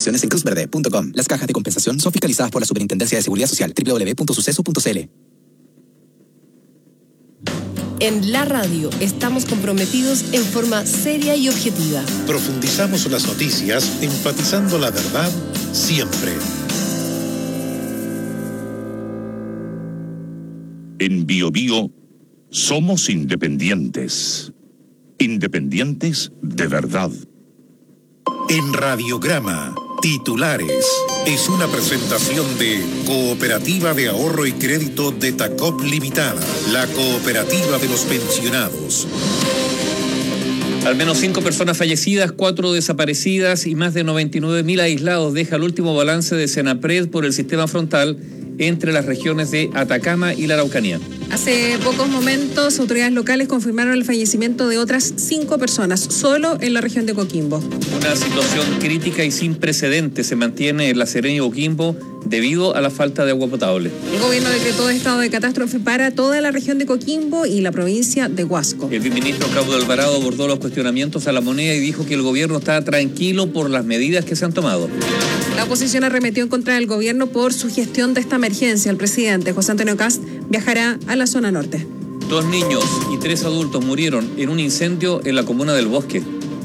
acciones en cruzverde.com. Las cajas de compensación son fiscalizadas por la Superintendencia de Seguridad Social. www.suceso.cl. En la radio estamos comprometidos en forma seria y objetiva. Profundizamos las noticias, enfatizando la verdad siempre. En BioBio somos independientes. Independientes de verdad. En Radiograma, titulares. Es una presentación de Cooperativa de Ahorro y Crédito de Tacop Limitada, la cooperativa de los pensionados. Al menos 5 personas fallecidas, 4 desaparecidas y más de 99.000 aislados deja el último balance de Senapred por el sistema frontal entre las regiones de Atacama y la Araucanía. Hace pocos momentos, autoridades locales confirmaron el fallecimiento de otras 5 personas, solo en la región de Coquimbo. Una situación crítica y sin precedentes se mantiene en La Serena y Coquimbo debido a la falta de agua potable. El gobierno decretó estado de catástrofe para toda la región de Coquimbo y la provincia de Huasco. El viceministro Claudio Alvarado abordó los cuestionamientos a la moneda y dijo que el gobierno está tranquilo por las medidas que se han tomado. La oposición arremetió en contra del gobierno por su gestión de esta emergencia. El presidente José Antonio Kast viajará a la zona norte. 2 niños y 3 adultos murieron en un incendio en la comuna del Bosque.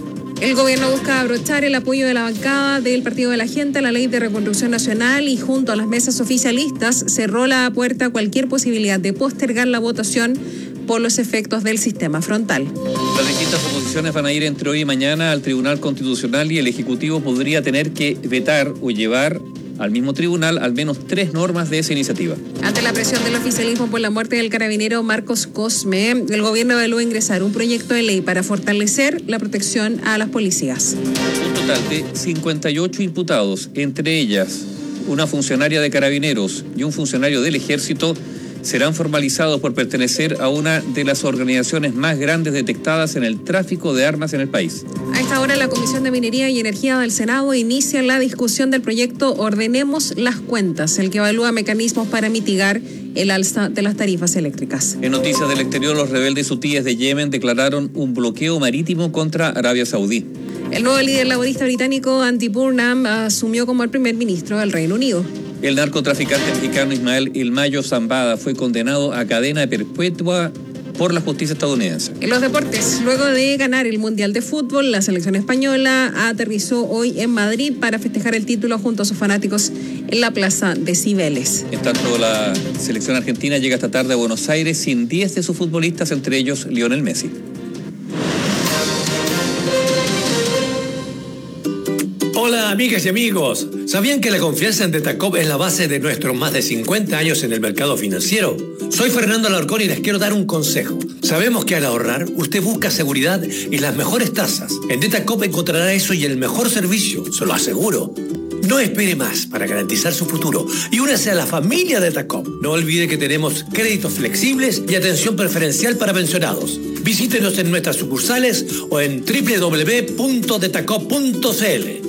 El gobierno busca abrochar el apoyo de la bancada del Partido de la Gente a la Ley de Reconstrucción Nacional y junto a las mesas oficialistas cerró la puerta a cualquier posibilidad de postergar la votación por los efectos del sistema frontal. Las distintas oposiciones van a ir entre hoy y mañana al Tribunal Constitucional y el Ejecutivo podría tener que vetar o llevar al mismo tribunal al menos 3 normas de esa iniciativa. Ante la presión del oficialismo por la muerte del carabinero Marcos Cosme, el gobierno evalúa ingresar un proyecto de ley para fortalecer la protección a las policías. Un total de 58 imputados, entre ellas una funcionaria de carabineros y un funcionario del ejército, serán formalizados por pertenecer a una de las organizaciones más grandes detectadas en el tráfico de armas en el país. A esta hora, la Comisión de Minería y Energía del Senado inicia la discusión del proyecto Ordenemos las Cuentas, el que evalúa mecanismos para mitigar el alza de las tarifas eléctricas. En noticias del exterior, los rebeldes hutíes de Yemen declararon un bloqueo marítimo contra Arabia Saudí. El nuevo líder laborista británico, Andy Burnham, asumió como el primer ministro del Reino Unido. El narcotraficante mexicano Ismael El Mayo Zambada fue condenado a cadena perpetua por la justicia estadounidense. En los deportes, luego de ganar el Mundial de Fútbol, la selección española aterrizó hoy en Madrid para festejar el título junto a sus fanáticos en la plaza de Cibeles. En tanto, la selección argentina llega esta tarde a Buenos Aires sin 10 de sus futbolistas, entre ellos Lionel Messi. Hola amigas y amigos, ¿sabían que la confianza en Detacop es la base de nuestros más de 50 años en el mercado financiero? Soy Fernando Alarcón y les quiero dar un consejo. Sabemos que al ahorrar, usted busca seguridad y las mejores tasas. En Detacop encontrará eso y el mejor servicio, se lo aseguro. No espere más para garantizar su futuro y únase a la familia Detacop. No olvide que tenemos créditos flexibles y atención preferencial para pensionados. Visítenos en nuestras sucursales o en www.detacop.cl.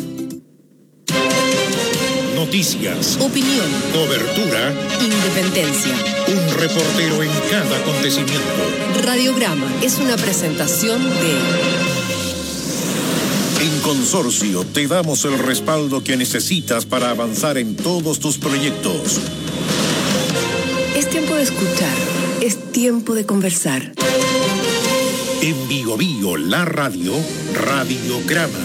Noticias, Opinión, cobertura, independencia. un reportero en cada acontecimiento. Radiograma es una presentación de... En Consorcio te damos el respaldo que necesitas para avanzar en todos tus proyectos. Es tiempo de escuchar, es tiempo de conversar. En BioBio, la radio, Radiograma.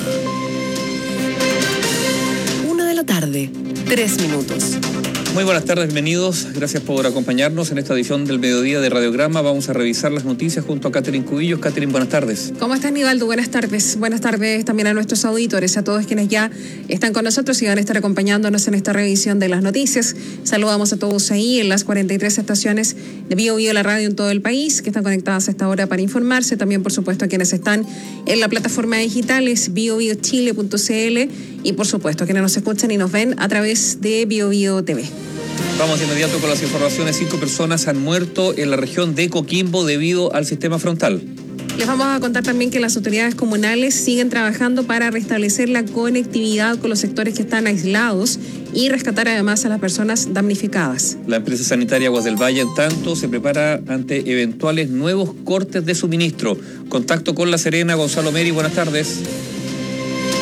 1 de la tarde, 3 minutos. Muy buenas tardes, bienvenidos. Gracias por acompañarnos en esta edición del mediodía de Radiograma. Vamos a revisar las noticias junto a Catherine Cubillos. Catherine, buenas tardes. ¿Cómo estás, Nivaldo? Buenas tardes. Buenas tardes también a nuestros auditores, a todos quienes ya están con nosotros y van a estar acompañándonos en esta revisión de las noticias. Saludamos a todos ahí en las 43 estaciones de BioBio, la radio en todo el país, que están conectadas a esta hora para informarse. También, por supuesto, a quienes están en la plataforma digital, es biobiochile.cl y, por supuesto, a quienes nos escuchan y nos ven a través de BioBio TV. Vamos de inmediato con las informaciones. 5 personas han muerto en la región de Coquimbo debido al sistema frontal. Les vamos a contar también que las autoridades comunales siguen trabajando para restablecer la conectividad con los sectores que están aislados y rescatar además a las personas damnificadas. La empresa sanitaria Aguas del Valle, en tanto, se prepara ante eventuales nuevos cortes de suministro. Contacto con La Serena, Gonzalo Meri, buenas tardes.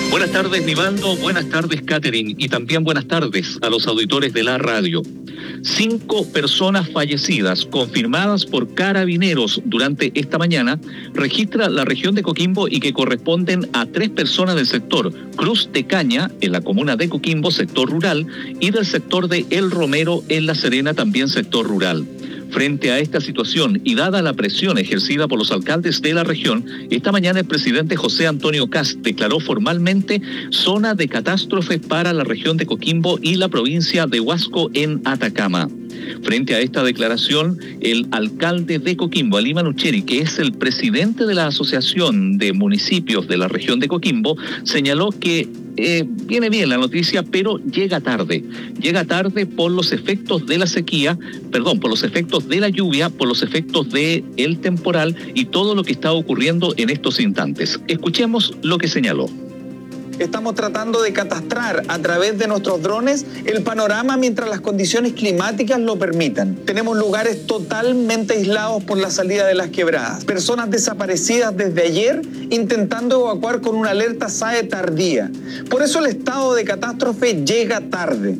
Buenas tardes, Nivaldo. Buenas tardes, Catherine. Y también buenas tardes a los auditores de la radio. 5 personas fallecidas confirmadas por Carabineros durante esta mañana registra la región de Coquimbo y que corresponden a 3 personas del sector Cruz de Caña, en la comuna de Coquimbo, sector rural, y del sector de El Romero, en La Serena, también sector rural. Frente a esta situación y dada la presión ejercida por los alcaldes de la región, esta mañana el presidente José Antonio Kast declaró formalmente zona de catástrofe para la región de Coquimbo y la provincia de Huasco en Atacama. Frente a esta declaración, el alcalde de Coquimbo, Ali Manucheri, que es el presidente de la Asociación de Municipios de la región de Coquimbo, señaló que viene bien la noticia, pero llega tarde por los efectos de la sequía, por los efectos de la lluvia, por los efectos del temporal y todo lo que está ocurriendo en estos instantes. Escuchemos lo que señaló. Estamos tratando de catastrar a través de nuestros drones el panorama mientras las condiciones climáticas lo permitan. Tenemos lugares totalmente aislados por la salida de las quebradas. Personas desaparecidas desde ayer intentando evacuar con una alerta SAE tardía. Por eso el estado de catástrofe llega tarde.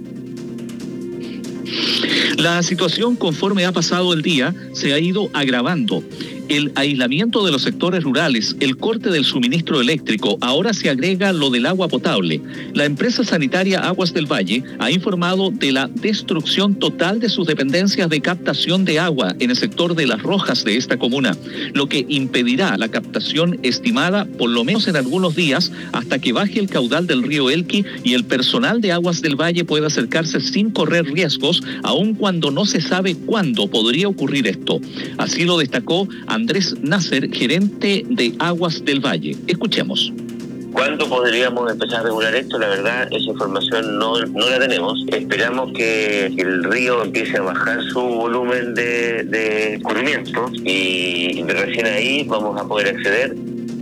La situación, conforme ha pasado el día, se ha ido agravando. El aislamiento de los sectores rurales, el corte del suministro eléctrico, ahora se agrega lo del agua potable. La empresa sanitaria Aguas del Valle ha informado de la destrucción total de sus dependencias de captación de agua en el sector de Las Rojas de esta comuna, lo que impedirá la captación estimada por lo menos en algunos días hasta que baje el caudal del río Elqui y el personal de Aguas del Valle pueda acercarse sin correr riesgos, aun cuando no se sabe cuándo podría ocurrir esto. Así lo destacó Andrés Nasser, gerente de Aguas del Valle. Escuchemos. ¿Cuándo podríamos empezar a regular esto? La verdad, esa información no la tenemos. Esperamos que el río empiece a bajar su volumen de escurrimiento y recién ahí vamos a poder acceder.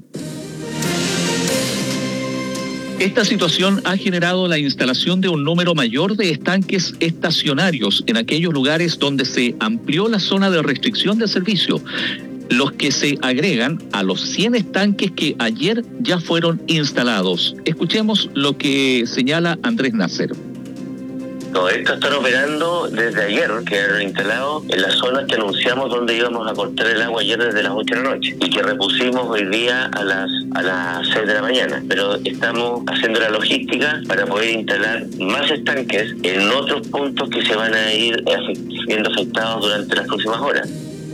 Esta situación ha generado la instalación de un número mayor de estanques estacionarios en aquellos lugares donde se amplió la zona de restricción de servicio, los que se agregan a los 100 estanques que ayer ya fueron instalados. Escuchemos lo que señala Andrés Nasser. No, estos están operando desde ayer, quedaron instalados en las zonas que anunciamos donde íbamos a cortar el agua ayer desde las 8 de la noche y que repusimos hoy día a las 6 de la mañana. Pero estamos haciendo la logística para poder instalar más estanques en otros puntos que se van a ir viendo afectados durante las próximas horas.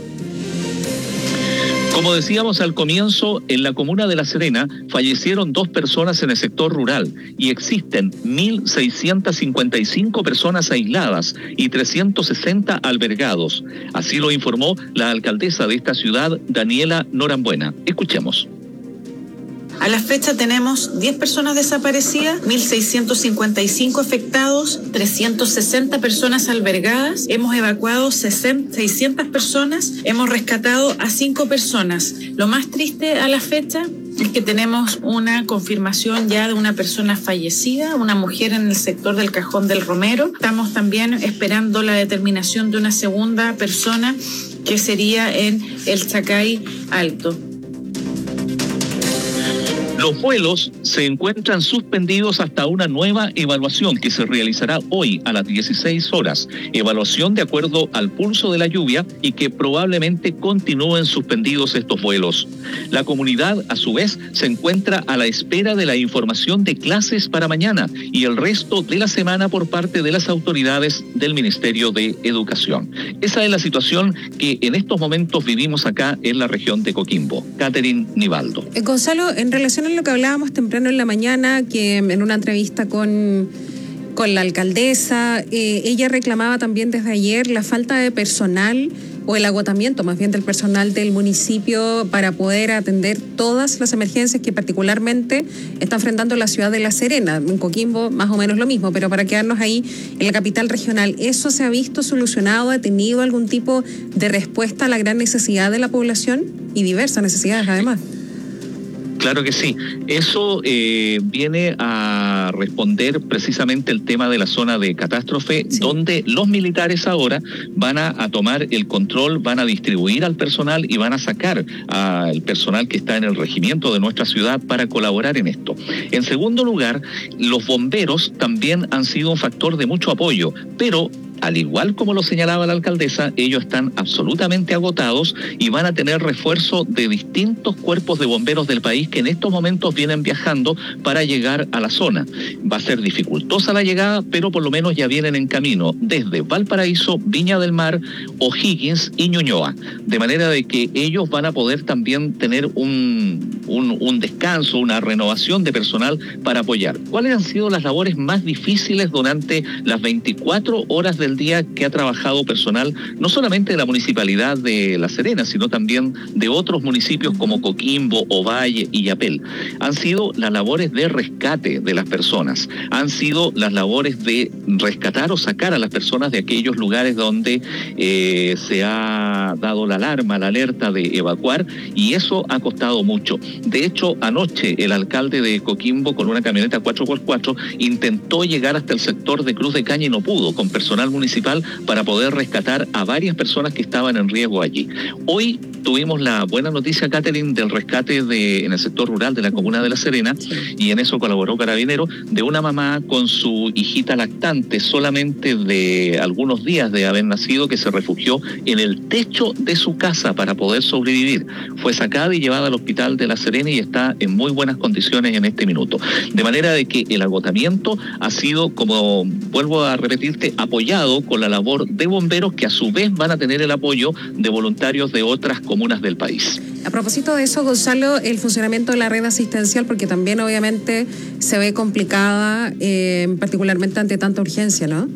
Como decíamos al comienzo, en la comuna de La Serena fallecieron 2 personas en el sector rural y existen 1.655 personas aisladas y 360 albergados. Así lo informó la alcaldesa de esta ciudad, Daniela Norambuena. Escuchemos. A la fecha tenemos 10 personas desaparecidas, 1.655 afectados, 360 personas albergadas, hemos evacuado 600 personas, hemos rescatado a 5 personas. Lo más triste a la fecha es que tenemos una confirmación ya de una persona fallecida, una mujer en el sector del Cajón del Romero. Estamos también esperando la determinación de una segunda persona que sería en el Chacay Alto. Los vuelos se encuentran suspendidos hasta una nueva evaluación que se realizará hoy a las 16 horas. Evaluación de acuerdo al pulso de la lluvia y que probablemente continúen suspendidos estos vuelos. La comunidad, a su vez, se encuentra a la espera de la información de clases para mañana y el resto de la semana por parte de las autoridades del Ministerio de Educación. Esa es la situación que en estos momentos vivimos acá en la región de Coquimbo. Catherine Nivaldo. Gonzalo, en relación a lo que hablábamos temprano en la mañana, que en una entrevista con la alcaldesa, ella reclamaba también desde ayer la falta de personal o el agotamiento más bien del personal del municipio para poder atender todas las emergencias que particularmente está enfrentando la ciudad de La Serena. En Coquimbo más o menos lo mismo, pero para quedarnos ahí en la capital regional, ¿eso se ha visto solucionado? ¿Ha tenido algún tipo de respuesta a la gran necesidad de la población y diversas necesidades además? Claro que sí. Eso viene a responder precisamente el tema de la zona de catástrofe, sí, donde los militares ahora van a tomar el control, van a distribuir al personal y van a sacar al personal que está en el regimiento de nuestra ciudad para colaborar en esto. En segundo lugar, los bomberos también han sido un factor de mucho apoyo, pero al igual como lo señalaba la alcaldesa, ellos están absolutamente agotados y van a tener refuerzo de distintos cuerpos de bomberos del país que en estos momentos vienen viajando para llegar a la zona. Va a ser dificultosa la llegada, pero por lo menos ya vienen en camino desde Valparaíso, Viña del Mar, O'Higgins y Ñuñoa. De manera de que ellos van a poder también tener un descanso, una renovación de personal para apoyar. ¿Cuáles han sido las labores más difíciles durante las 24 horas del día que ha trabajado personal, no solamente de la municipalidad de La Serena, sino también de otros municipios como Coquimbo, Ovalle y Yapel? Han sido las labores de rescate de las personas, han sido las labores de rescatar o sacar a las personas de aquellos lugares donde se ha dado la alarma, la alerta de evacuar, y eso ha costado mucho. De hecho, anoche el alcalde de Coquimbo, con una camioneta 4x4, intentó llegar hasta el sector de Cruz de Caña y no pudo, con personal municipal, para poder rescatar a varias personas que estaban en riesgo allí. Hoy tuvimos la buena noticia, Catherine, del rescate en el sector rural de la comuna de La Serena, y en eso colaboró Carabineros, de una mamá con su hijita lactante, solamente de algunos días de haber nacido, que se refugió en el techo de su casa para poder sobrevivir. Fue sacada y llevada al hospital de La Serena y está en muy buenas condiciones en este minuto. De manera de que el agotamiento ha sido, como vuelvo a repetirte, apoyado con la labor de bomberos, que a su vez van a tener el apoyo de voluntarios de otras comunas del país. A propósito de eso, Gonzalo, el funcionamiento de la red asistencial, porque también obviamente se ve complicada, particularmente ante tanta urgencia, ¿no?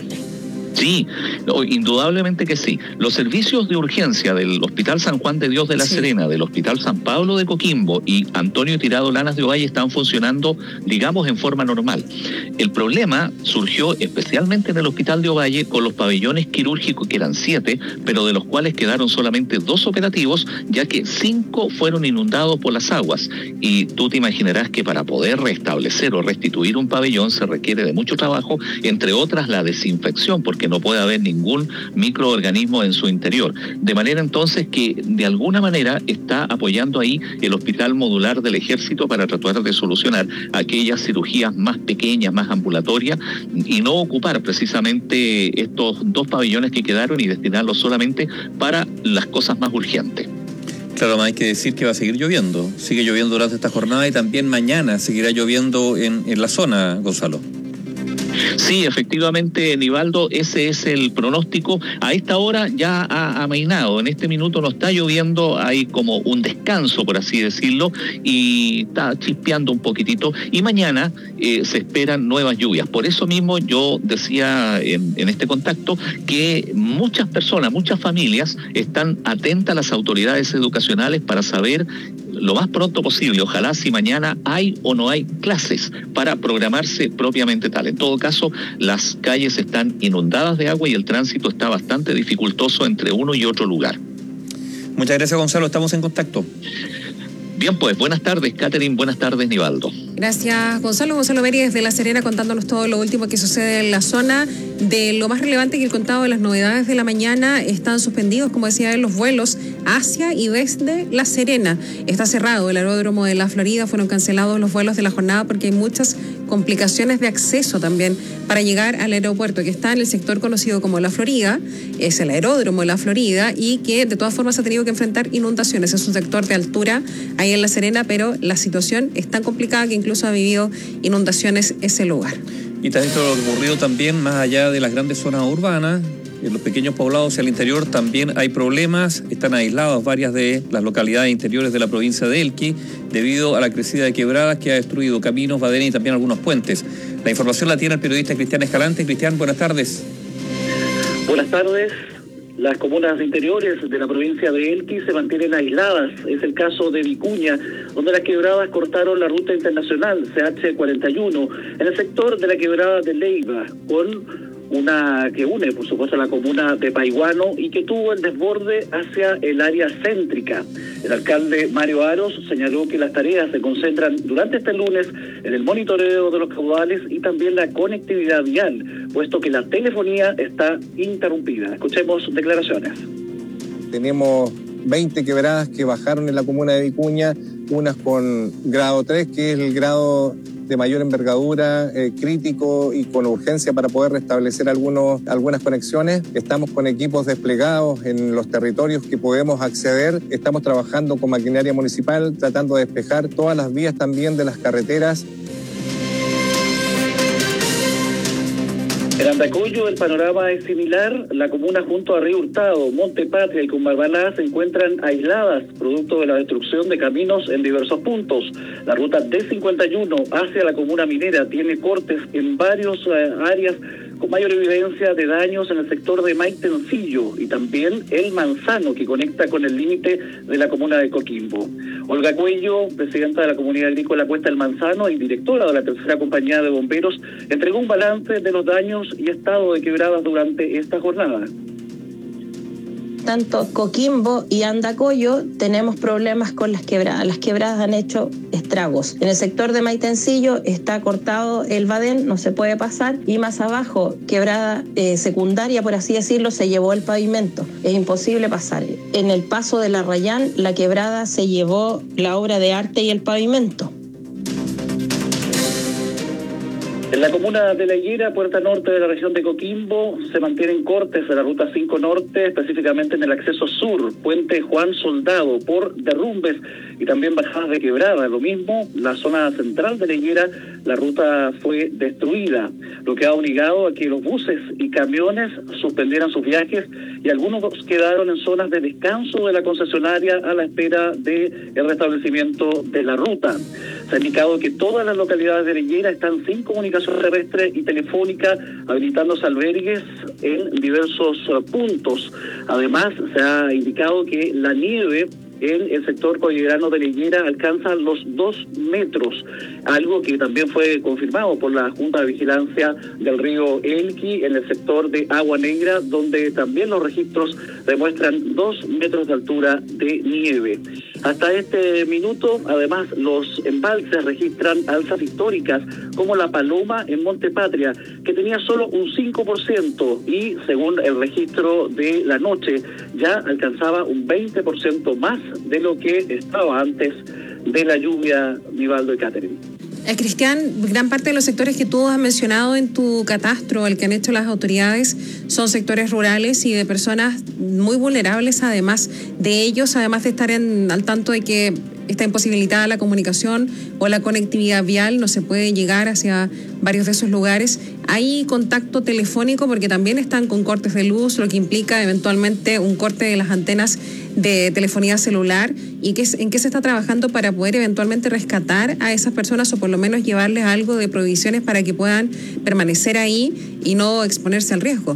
Sí, indudablemente que sí. Los servicios de urgencia del Hospital San Juan de Dios de La Serena, del Hospital San Pablo de Coquimbo y Antonio Tirado Lanas de Ovalle están funcionando, digamos, en forma normal. El problema surgió especialmente en el Hospital de Ovalle con los pabellones quirúrgicos, que eran 7, pero de los cuales quedaron solamente 2 operativos, ya que 5 fueron inundados por las aguas. Y tú te imaginarás que para poder restablecer o restituir un pabellón se requiere de mucho trabajo, entre otras la desinfección, porque no puede haber ningún microorganismo en su interior. De manera entonces que de alguna manera está apoyando ahí el Hospital Modular del Ejército para tratar de solucionar aquellas cirugías más pequeñas, más ambulatorias, y no ocupar precisamente estos 2 pabellones que quedaron y destinarlos solamente para las cosas más urgentes. Claro, hay que decir que va a seguir lloviendo. Sigue lloviendo durante esta jornada y también mañana seguirá lloviendo en la zona, Gonzalo. Sí, efectivamente, Nivaldo, ese es el pronóstico. A esta hora ya ha amainado. En este minuto no está lloviendo, hay como un descanso, por así decirlo, y está chispeando un poquitito. Y mañana se esperan nuevas lluvias. Por eso mismo yo decía en este contacto que muchas personas, muchas familias están atentas a las autoridades educacionales para saber lo más pronto posible, ojalá, si mañana hay o no hay clases, para programarse propiamente tal. En todo caso, las calles están inundadas de agua y el tránsito está bastante dificultoso entre uno y otro lugar. Muchas gracias, Gonzalo, estamos en contacto. Bien, pues, buenas tardes, Catherine, buenas tardes, Nivaldo. Gracias, Gonzalo. Gonzalo Beri desde La Serena contándonos todo lo último que sucede en la zona. De lo más relevante que el contado de las novedades de la mañana, están suspendidos, como decía él, los vuelos hacia y desde La Serena. Está cerrado el aeródromo de La Florida, fueron cancelados los vuelos de la jornada porque hay muchas complicaciones de acceso también para llegar al aeropuerto, que está en el sector conocido como La Florida, es el aeródromo de La Florida, y que de todas formas ha tenido que enfrentar inundaciones. Es un sector de altura ahí en La Serena, pero la situación es tan complicada que incluso ha vivido inundaciones ese lugar. Y también todo lo que ha ocurrido también más allá de las grandes zonas urbanas, en los pequeños poblados y al interior también hay problemas. Están aisladas varias de las localidades interiores de la provincia de Elqui debido a la crecida de quebradas que ha destruido caminos, badenes y también algunos puentes. La información la tiene el periodista Cristian Escalante. Cristian, buenas tardes. Buenas tardes. Las comunas interiores de la provincia de Elqui se mantienen aisladas. Es el caso de Vicuña, donde las quebradas cortaron la ruta internacional CH41 en el sector de la quebrada de Leiva, con una que une, por supuesto, la comuna de Paiguano y que tuvo el desborde hacia el área céntrica. El alcalde Mario Aros señaló que las tareas se concentran durante este lunes en el monitoreo de los caudales y también la conectividad vial, puesto que la telefonía está interrumpida. Escuchemos declaraciones. Tenemos 20 quebradas que bajaron en la comuna de Vicuña, unas con grado 3, que es el grado de mayor envergadura, crítico y con urgencia para poder restablecer algunas conexiones. Estamos con equipos desplegados en los territorios que podemos acceder. Estamos trabajando con maquinaria municipal, tratando de despejar todas las vías también de las carreteras. En Andacollo el panorama es similar. La comuna junto a Río Hurtado, Monte Patria y Cumbarbalá se encuentran aisladas, producto de la destrucción de caminos en diversos puntos. La ruta D51 hacia la comuna minera tiene cortes en varias áreas con mayor evidencia de daños en el sector de Maitencillo y también el Manzano, que conecta con el límite de la comuna de Coquimbo. Olga Cuello, presidenta de la Comunidad Agrícola Cuesta del Manzano y directora de la tercera compañía de bomberos, entregó un balance de los daños y estado de quebradas durante esta jornada. Tanto Coquimbo y Andacollo tenemos problemas con las quebradas. Las quebradas han hecho estragos. En el sector de Maitencillo está cortado el badén, no se puede pasar, y más abajo, quebrada secundaria, por así decirlo, se llevó el pavimento. Es imposible pasar. En el paso de la Rayán, la quebrada se llevó la obra de arte y el pavimento. En la comuna de La Higuera, puerta norte de la región de Coquimbo, se mantienen cortes de la ruta 5 norte, específicamente en el acceso sur, puente Juan Soldado, por derrumbes y también bajadas de quebrada. Lo mismo, la zona central de La Higuera, la ruta fue destruida, lo que ha obligado a que los buses y camiones suspendieran sus viajes y algunos quedaron en zonas de descanso de la concesionaria a la espera del restablecimiento de la ruta. Se ha indicado que todas las localidades de La Higuera están sin comunicación terrestre y telefónica, habilitándose albergues en diversos puntos. Además, se ha indicado que la nieve en el sector cordillerano de La Higuera alcanza los 2 metros, algo que también fue confirmado por la Junta de Vigilancia del río Elqui en el sector de Agua Negra, donde también los registros demuestran 2 metros de altura de nieve. Hasta este minuto, además, los embalses registran alzas históricas, como la Paloma en Monte Patria, que tenía solo un 5% y, según el registro de la noche, ya alcanzaba un 20% más de lo que estaba antes de la lluvia, Nivaldo y Catherine. Cristian, gran parte de los sectores que tú has mencionado en tu catastro, el que han hecho las autoridades, son sectores rurales y de personas muy vulnerables, además de ellos, además de estar al tanto de que está imposibilitada la comunicación o la conectividad vial, no se puede llegar hacia varios de esos lugares. Hay contacto telefónico porque también están con cortes de luz, lo que implica eventualmente un corte de las antenas de telefonía celular. ¿Y en qué se está trabajando para poder eventualmente rescatar a esas personas o por lo menos llevarles algo de provisiones para que puedan permanecer ahí y no exponerse al riesgo?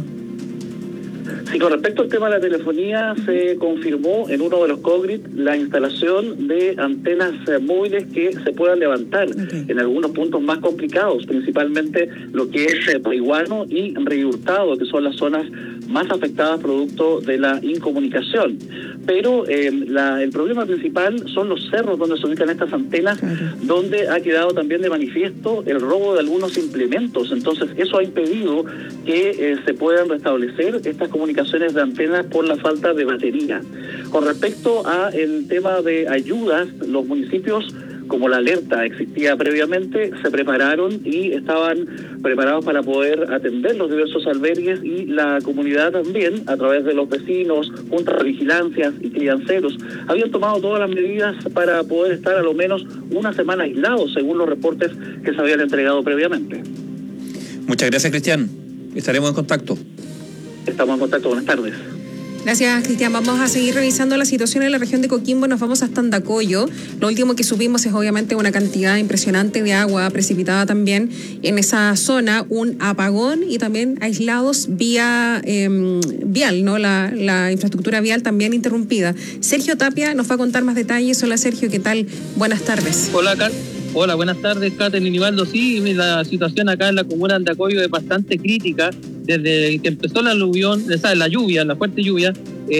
Sí, con respecto al tema de la telefonía, se confirmó en uno de los COGRIT la instalación de antenas móviles que se puedan levantar en algunos puntos más complicados, principalmente lo que es Paiguano y Río Hurtado, que son las zonas más afectadas producto de la incomunicación. Pero el problema principal son los cerros donde se ubican estas antenas, donde ha quedado también de manifiesto el robo de algunos implementos. Entonces, eso ha impedido que se puedan restablecer estas comunicaciones de antenas por la falta de batería. Con respecto a el tema de ayudas, los municipios, como la alerta existía previamente, se prepararon y estaban preparados para poder atender los diversos albergues, y la comunidad también, a través de los vecinos, juntas de vigilancias y crianceros, habían tomado todas las medidas para poder estar a lo menos una semana aislados, según los reportes que se habían entregado previamente. Muchas gracias, Cristian. Estaremos en contacto. Estamos en contacto. Buenas tardes. Gracias, Cristian. Vamos a seguir revisando la situación en la región de Coquimbo. Nos vamos hasta Andacollo. Lo último que supimos es obviamente una cantidad impresionante de agua precipitada también en esa zona, un apagón y también aislados vía vial, ¿no? La infraestructura vial también interrumpida. Sergio Tapia nos va a contar más detalles. Hola, Sergio, ¿qué tal? Buenas tardes. Hola, buenas tardes, Catherine y Nivaldo. Sí, la situación acá en la comuna de Andacollo es bastante crítica. desde que empezó la aluvión, la lluvia, la fuerte lluvia,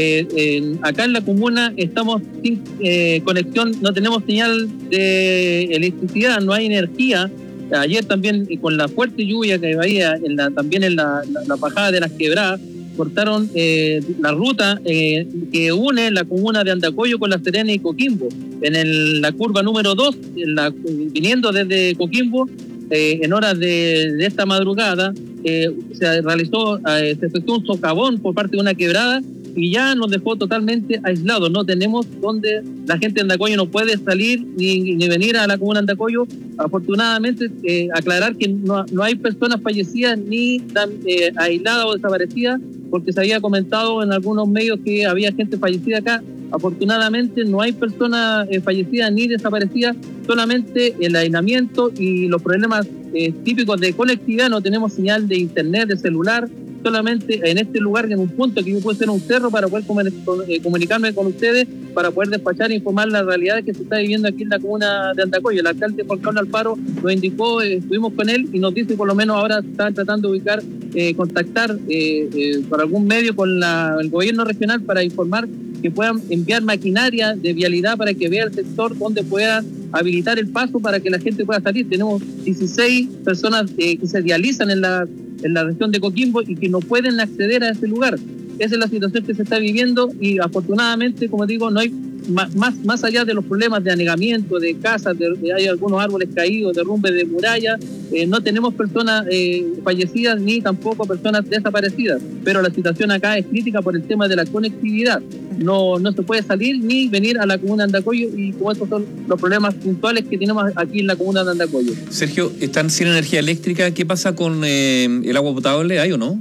acá en la comuna estamos sin conexión, no tenemos señal de electricidad, no hay energía. Ayer también con la fuerte lluvia que había también en la bajada de las quebradas, cortaron la ruta que une la comuna de Andacollo con La Serena y Coquimbo. En la curva número 2, viniendo desde Coquimbo, en horas de esta madrugada, se efectuó un socavón por parte de una quebrada y ya nos dejó totalmente aislados. No tenemos donde la gente de Andacollo no puede salir ni venir a la comuna de Andacollo. Afortunadamente, aclarar que no hay personas fallecidas ni aisladas o desaparecidas, porque se había comentado en algunos medios que había gente fallecida acá. Afortunadamente no hay personas fallecidas ni desaparecidas, solamente el aislamiento y los problemas típicos de conectividad. No tenemos señal de internet, de celular, solamente en este lugar, en un punto que yo puedo ser un cerro para poder comunicarme con ustedes, para poder despachar e informar la realidad que se está viviendo aquí en la comuna de Andacollo. El alcalde Juan Carlos Alfaro nos indicó, estuvimos con él y nos dice por lo menos ahora están tratando de ubicar, contactar por algún medio con el gobierno regional para informar que puedan enviar maquinaria de vialidad para que vea el sector donde pueda habilitar el paso para que la gente pueda salir. Tenemos 16 personas que se dializan en la región de Coquimbo y que no pueden acceder a ese lugar. Esa es la situación que se está viviendo y afortunadamente, como digo, no hay más allá de los problemas de anegamiento de casas, hay algunos árboles caídos, derrumbe de murallas, no tenemos personas fallecidas ni tampoco personas desaparecidas, pero la situación acá es crítica por el tema de la conectividad. No se puede salir ni venir a la comuna de Andacollo y como estos son los problemas puntuales que tenemos aquí en la comuna de Andacollo. Sergio, ¿están sin energía eléctrica? ¿Qué pasa con el agua potable? ¿Hay o no?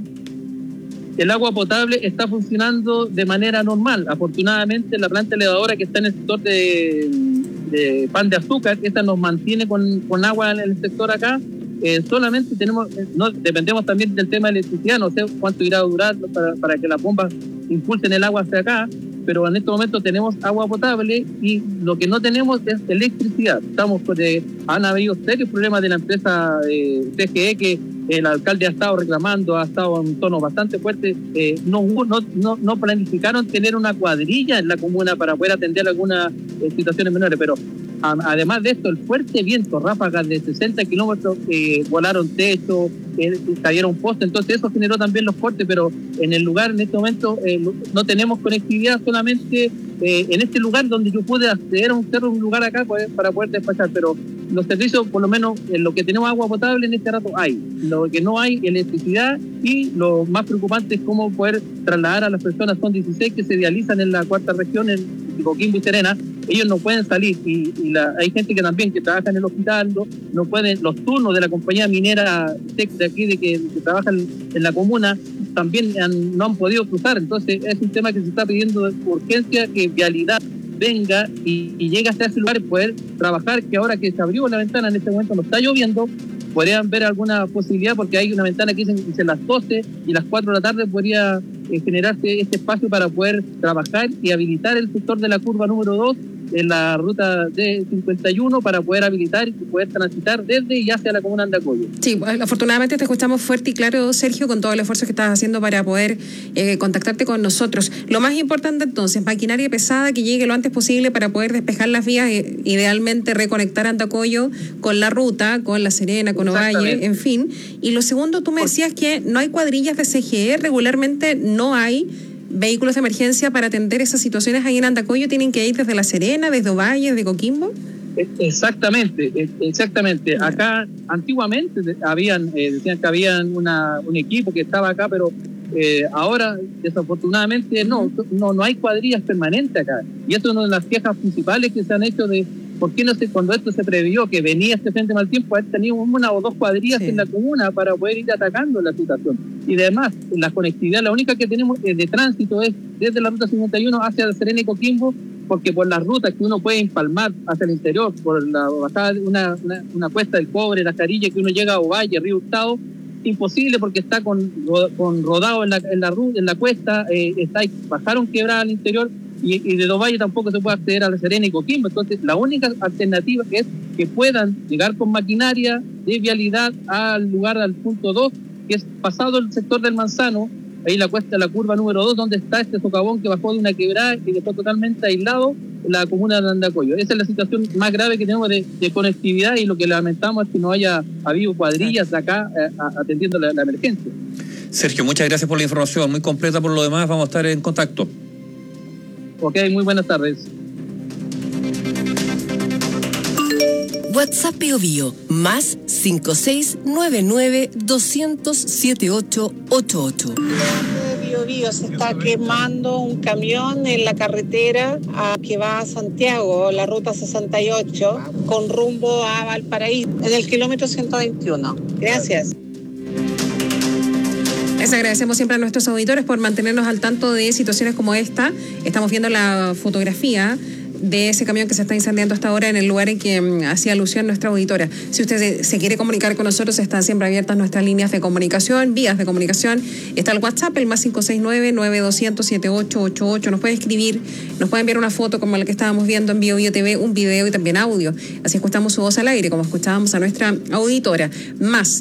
El agua potable está funcionando de manera normal. Afortunadamente, la planta elevadora que está en el sector de Pan de Azúcar, esta nos mantiene con agua en el sector acá. Solamente dependemos también del tema de electricidad, no sé cuánto irá a durar para que las bombas impulsen el agua hacia acá, pero en este momento tenemos agua potable y lo que no tenemos es electricidad. Han habido serios problemas de la empresa CGE que el alcalde ha estado reclamando, ha estado en un tono bastante fuerte. No planificaron tener una cuadrilla en la comuna para poder atender algunas situaciones menores, pero además de esto, el fuerte viento, ráfagas de 60 kilómetros, volaron techos, cayeron postes, entonces eso generó también los cortes, pero en el lugar en este momento no tenemos conectividad, solamente en este lugar donde yo pude acceder a un cerro, un lugar acá para poder despachar, pero los servicios, por lo menos en lo que tenemos agua potable en este rato hay, lo que no hay electricidad y lo más preocupante es cómo poder trasladar a las personas. Son 16 que se dializan en la cuarta región, en Coquimbo y Serena. Ellos no pueden salir y hay gente que también que trabaja en el hospital, no pueden, los turnos de la compañía minera Tec de aquí que trabaja en la comuna también no han podido cruzar. Entonces es un tema que se está pidiendo de urgencia, que vialidad venga y llegue hasta ese lugar y poder trabajar, que ahora que se abrió la ventana en este momento no está lloviendo, podrían ver alguna posibilidad porque hay una ventana que dice las 12 y las 4 de la tarde podría generarse este espacio para poder trabajar y habilitar el sector de la curva número 2 en la ruta de 51 para poder habilitar y poder transitar desde y hacia la comuna de Andacollo. Sí, afortunadamente te escuchamos fuerte y claro, Sergio, con todo el esfuerzo que estás haciendo para poder contactarte con nosotros. Lo más importante entonces, maquinaria pesada que llegue lo antes posible para poder despejar las vías, idealmente reconectar Andacollo con la ruta, con La Serena, con Ovalle, en fin. Y lo segundo, tú me decías que no hay cuadrillas de CGE, regularmente no hay vehículos de emergencia para atender esas situaciones ahí en Andacollo. ¿Tienen que ir desde La Serena, desde Ovalle, desde Coquimbo? Exactamente. Acá antiguamente decían que habían un equipo que estaba acá, pero ahora desafortunadamente no hay cuadrillas permanentes acá. Y esto es una de las quejas principales que se han hecho de por qué no sé, cuando esto se previó que venía este frente mal tiempo, haber tenido una o dos cuadrillas en la comuna para poder ir atacando la situación. Y además, la conectividad, la única que tenemos de tránsito es desde la ruta 51 hacia Serena y Coquimbo, porque por las rutas que uno puede empalmar hacia el interior, por la bajada de una cuesta del Cobre, la Carilla, que uno llega a Ovalle, Río Hurtado, imposible porque está con rodado en la cuesta, bajaron quebrada al interior y de Ovalle tampoco se puede acceder a La Serena y Coquimbo. Entonces la única alternativa es que puedan llegar con maquinaria de vialidad al punto 2 que es pasado el sector del Manzano, ahí la curva número 2, donde está este socavón que bajó de una quebrada y dejó totalmente aislado la comuna de Andacollo. Esa es la situación más grave que tenemos de conectividad, y lo que lamentamos es que no haya habido cuadrillas acá atendiendo la emergencia. Sergio, muchas gracias por la información, muy completa. Por lo demás, vamos a estar en contacto. Ok, muy buenas tardes. WhatsApp BioBio más 5699-200-7888. BioBio se está quemando un camión en la carretera que va a Santiago, la ruta 68, con rumbo a Valparaíso, en el kilómetro 121. Gracias. Les agradecemos siempre a nuestros auditores por mantenernos al tanto de situaciones como esta. Estamos viendo la fotografía de ese camión que se está incendiando hasta ahora en el lugar en que hacía alusión nuestra auditora. Si usted se quiere comunicar con nosotros, están siempre abiertas nuestras líneas de comunicación, vías de comunicación. Está el WhatsApp, el más 569-9200-7888. Nos puede escribir, nos puede enviar una foto como la que estábamos viendo en BioBio TV, un video y también audio. Así escuchamos su voz al aire, como escuchábamos a nuestra auditora. Más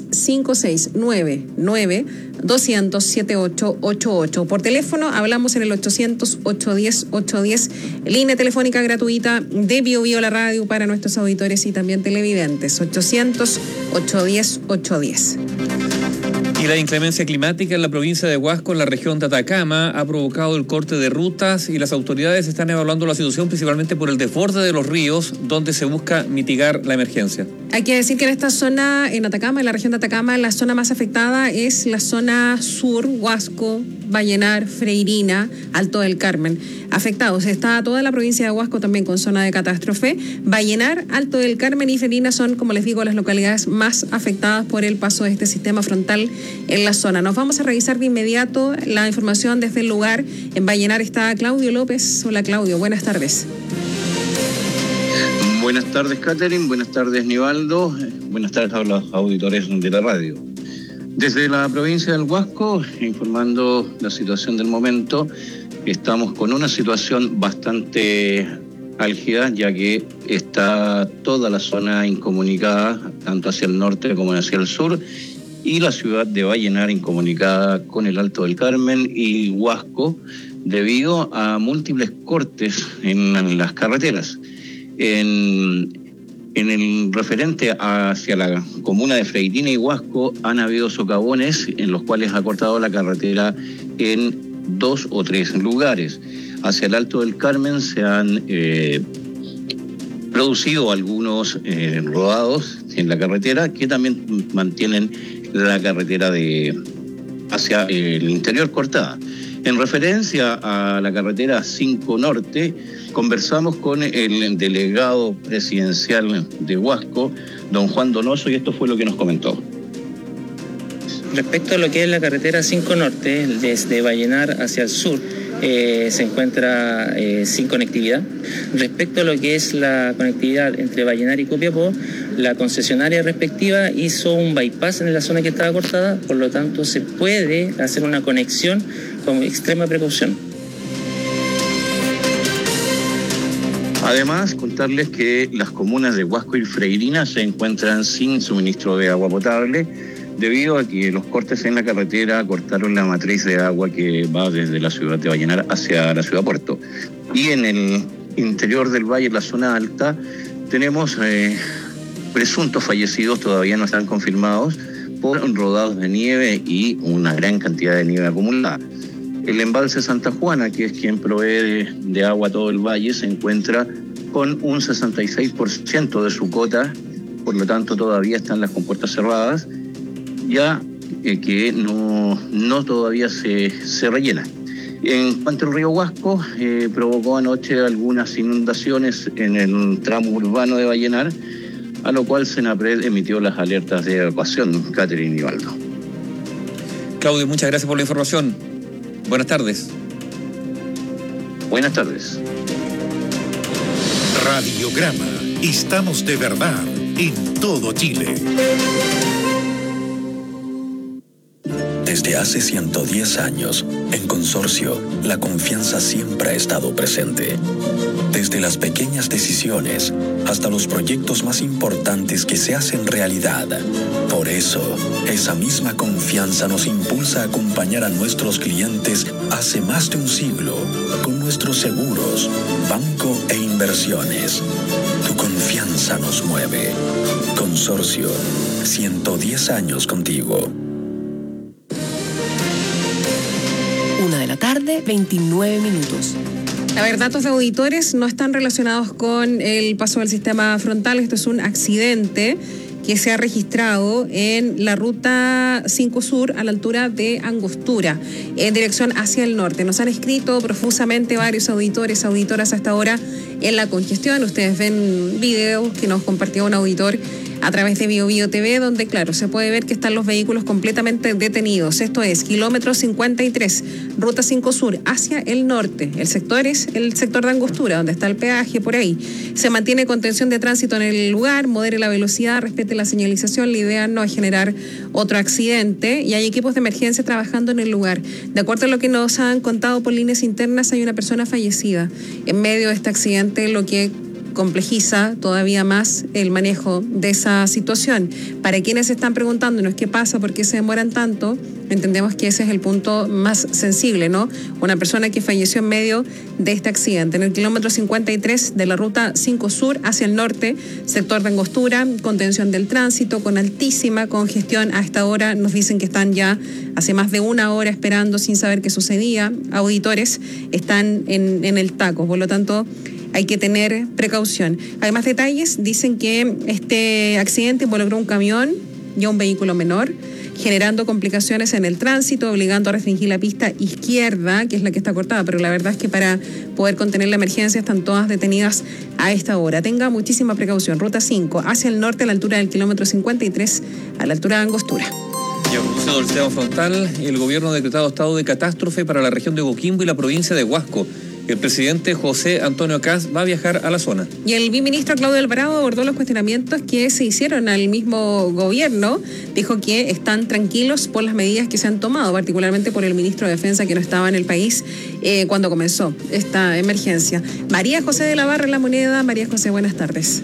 569-200-7888. Por teléfono hablamos en el 800-810-810, línea telefónica gratuita de BioBio la radio para nuestros auditores y también televidentes. 800-810-810. Y la inclemencia climática en la provincia de Huasco, en la región de Atacama, ha provocado el corte de rutas, y las autoridades están evaluando la situación principalmente por el desborde de los ríos, donde se busca mitigar la emergencia. Hay que decir que en esta zona, en Atacama, en la región de Atacama, la zona más afectada es la zona sur, Huasco, Vallenar, Freirina, Alto del Carmen. Afectados está toda la provincia de Huasco también con zona de catástrofe. Vallenar, Alto del Carmen y Freirina son, como les digo, las localidades más afectadas por el paso de este sistema frontal en la zona. Nos vamos a revisar de inmediato la información desde el lugar. En Vallenar está Claudio López. Hola Claudio, buenas tardes. Buenas tardes, Catherine. Buenas tardes, Nivaldo. Buenas tardes a los auditores de la radio. Desde la provincia del Huasco, informando la situación del momento, estamos con una situación bastante álgida, ya que está toda la zona incomunicada, tanto hacia el norte como hacia el sur, y la ciudad de Vallenar incomunicada con el Alto del Carmen y Huasco, debido a múltiples cortes en las carreteras. En el referente hacia la comuna de Freirina y Huasco han habido socavones en los cuales ha cortado la carretera en 2 o 3 lugares. Hacia el Alto del Carmen se han producido algunos rodados en la carretera que también mantienen la carretera hacia el interior cortada. En referencia a la carretera 5 Norte, conversamos con el delegado presidencial de Huasco, don Juan Donoso, y esto fue lo que nos comentó. Respecto a lo que es la carretera 5 Norte, desde Vallenar hacia el sur, se encuentra sin conectividad. Respecto a lo que es la conectividad entre Vallenar y Copiapó, la concesionaria respectiva hizo un bypass en la zona que estaba cortada, por lo tanto se puede hacer una conexión con extrema precaución. Además, contarles que las comunas de Huasco y Freirina se encuentran sin suministro de agua potable debido a que los cortes en la carretera cortaron la matriz de agua que va desde la ciudad de Vallenar hacia la ciudad Puerto. Y en el interior del valle, en la zona alta, tenemos presuntos fallecidos, todavía no están confirmados, por rodados de nieve y una gran cantidad de nieve acumulada. El embalse Santa Juana, que es quien provee de agua a todo el valle, se encuentra con un 66% de su cota, por lo tanto todavía están las compuertas cerradas, ya que no todavía se rellena. En cuanto al río Huasco, provocó anoche algunas inundaciones en el tramo urbano de Vallenar, a lo cual Senapred emitió las alertas de evacuación. Catherine Nivaldo. Claudio, muchas gracias por la información. Buenas tardes. Buenas tardes. Radiograma. Estamos de verdad en todo Chile. Desde hace 110 años, en Consorcio, la confianza siempre ha estado presente. Desde las pequeñas decisiones hasta los proyectos más importantes que se hacen realidad. Por eso, esa misma confianza nos impulsa a acompañar a nuestros clientes hace más de un siglo con nuestros seguros, banco e inversiones. Tu confianza nos mueve. Consorcio, 110 años contigo. 1:29 p.m. A ver, datos de auditores no están relacionados con el paso del sistema frontal. Esto es un accidente que se ha registrado en la ruta 5 Sur a la altura de Angostura, en dirección hacia el norte. Nos han escrito profusamente varios auditores, auditoras hasta ahora en la congestión. Ustedes ven videos que nos compartió un auditor a través de BioBio TV, donde, claro, se puede ver que están los vehículos completamente detenidos. Esto es kilómetro 53, ruta 5 Sur, hacia el norte. El sector es el sector de Angostura, donde está el peaje, por ahí. Se mantiene contención de tránsito en el lugar, modere la velocidad, respete la señalización. La idea no es generar otro accidente, y hay equipos de emergencia trabajando en el lugar. De acuerdo a lo que nos han contado por líneas internas, hay una persona fallecida en medio de este accidente, lo que complejiza todavía más el manejo de esa situación. Para quienes están preguntándonos qué pasa, por qué se demoran tanto, entendemos que ese es el punto más sensible, ¿no? Una persona que falleció en medio de este accidente. En el kilómetro 53 de la ruta 5 Sur hacia el norte, sector de Angostura, contención del tránsito con altísima congestión. A esta hora nos dicen que están ya hace más de una hora esperando sin saber qué sucedía. Auditores están en el taco, por lo tanto hay que tener precaución. Hay más detalles, dicen que este accidente involucró un camión y a un vehículo menor, generando complicaciones en el tránsito, obligando a restringir la pista izquierda, que es la que está cortada, pero la verdad es que para poder contener la emergencia están todas detenidas a esta hora. Tenga muchísima precaución. Ruta 5, hacia el norte a la altura del kilómetro 53, a la altura de Angostura. Y a propósito del sistema frontal, el gobierno ha decretado estado de catástrofe para la región de Coquimbo y la provincia de Huasco. El presidente José Antonio Kast va a viajar a la zona. Y el viceministro Claudio Alvarado abordó los cuestionamientos que se hicieron al mismo gobierno. Dijo que están tranquilos por las medidas que se han tomado, particularmente por el ministro de Defensa, que no estaba en el país cuando comenzó esta emergencia. María José de la Barra, La Moneda. María José, buenas tardes.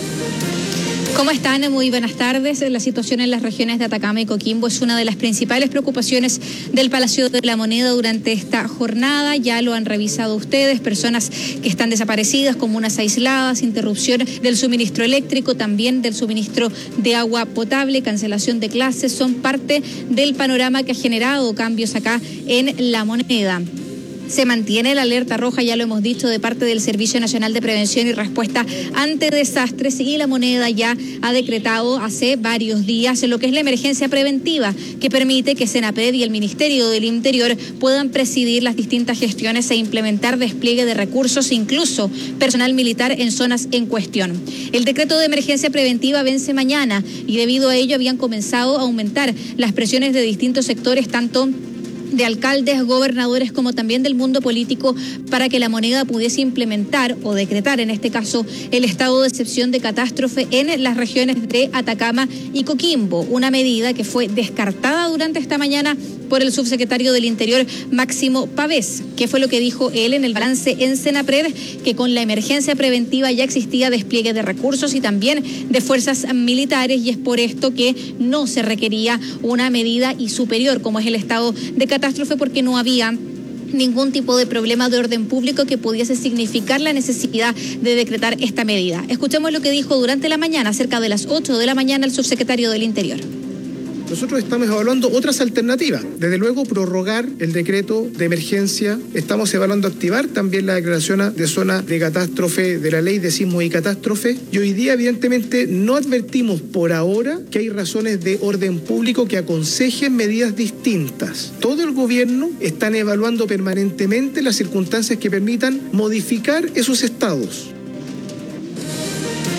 ¿Cómo están? Muy buenas tardes. La situación en las regiones de Atacama y Coquimbo es una de las principales preocupaciones del Palacio de la Moneda durante esta jornada. Ya lo han revisado ustedes, personas que están desaparecidas, comunas aisladas, interrupción del suministro eléctrico, también del suministro de agua potable, cancelación de clases, son parte del panorama que ha generado cambios acá en La Moneda. Se mantiene la alerta roja, ya lo hemos dicho, de parte del Servicio Nacional de Prevención y Respuesta ante Desastres, y La Moneda ya ha decretado hace varios días lo que es la emergencia preventiva, que permite que Senapred y el Ministerio del Interior puedan presidir las distintas gestiones e implementar despliegue de recursos, incluso personal militar en zonas en cuestión. El decreto de emergencia preventiva vence mañana y debido a ello habían comenzado a aumentar las presiones de distintos sectores, tanto de alcaldes, gobernadores, como también del mundo político, para que La Moneda pudiese implementar o decretar, en este caso, el estado de excepción de catástrofe en las regiones de Atacama y Coquimbo, una medida que fue descartada durante esta mañana por el subsecretario del Interior, Máximo Pavés. ¿Qué fue lo que dijo él en el balance en Senapred? Que con la emergencia preventiva ya existía despliegue de recursos y también de fuerzas militares, y es por esto que no se requería una medida y superior como es el estado de catástrofe, porque no había ningún tipo de problema de orden público que pudiese significar la necesidad de decretar esta medida. Escuchemos lo que dijo durante la mañana, cerca de las 8 de la mañana, el subsecretario del Interior. Nosotros estamos evaluando otras alternativas. Desde luego, prorrogar el decreto de emergencia. Estamos evaluando activar también la declaración de zona de catástrofe de la ley de sismo y catástrofe. Y hoy día, evidentemente, no advertimos por ahora que hay razones de orden público que aconsejen medidas distintas. Todo el gobierno está evaluando permanentemente las circunstancias que permitan modificar esos estados.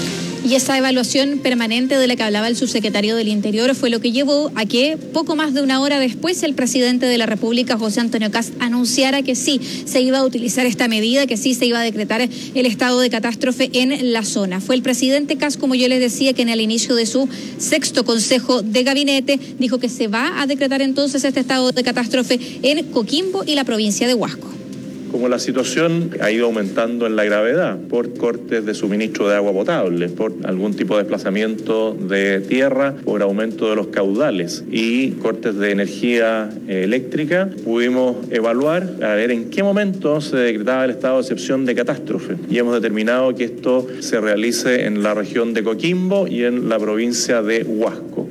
Y esa evaluación permanente de la que hablaba el subsecretario del Interior fue lo que llevó a que poco más de una hora después el presidente de la República, José Antonio Kast, anunciara que sí se iba a utilizar esta medida, que sí se iba a decretar el estado de catástrofe en la zona. Fue el presidente Kast, como yo les decía, que en el inicio de su 6º Consejo de Gabinete dijo que se va a decretar entonces este estado de catástrofe en Coquimbo y la provincia de Huasco. Como la situación ha ido aumentando en la gravedad por cortes de suministro de agua potable, por algún tipo de desplazamiento de tierra, por aumento de los caudales y cortes de energía eléctrica, pudimos evaluar a ver en qué momento se decretaba el estado de excepción de catástrofe y hemos determinado que esto se realice en la región de Coquimbo y en la provincia de Huasco.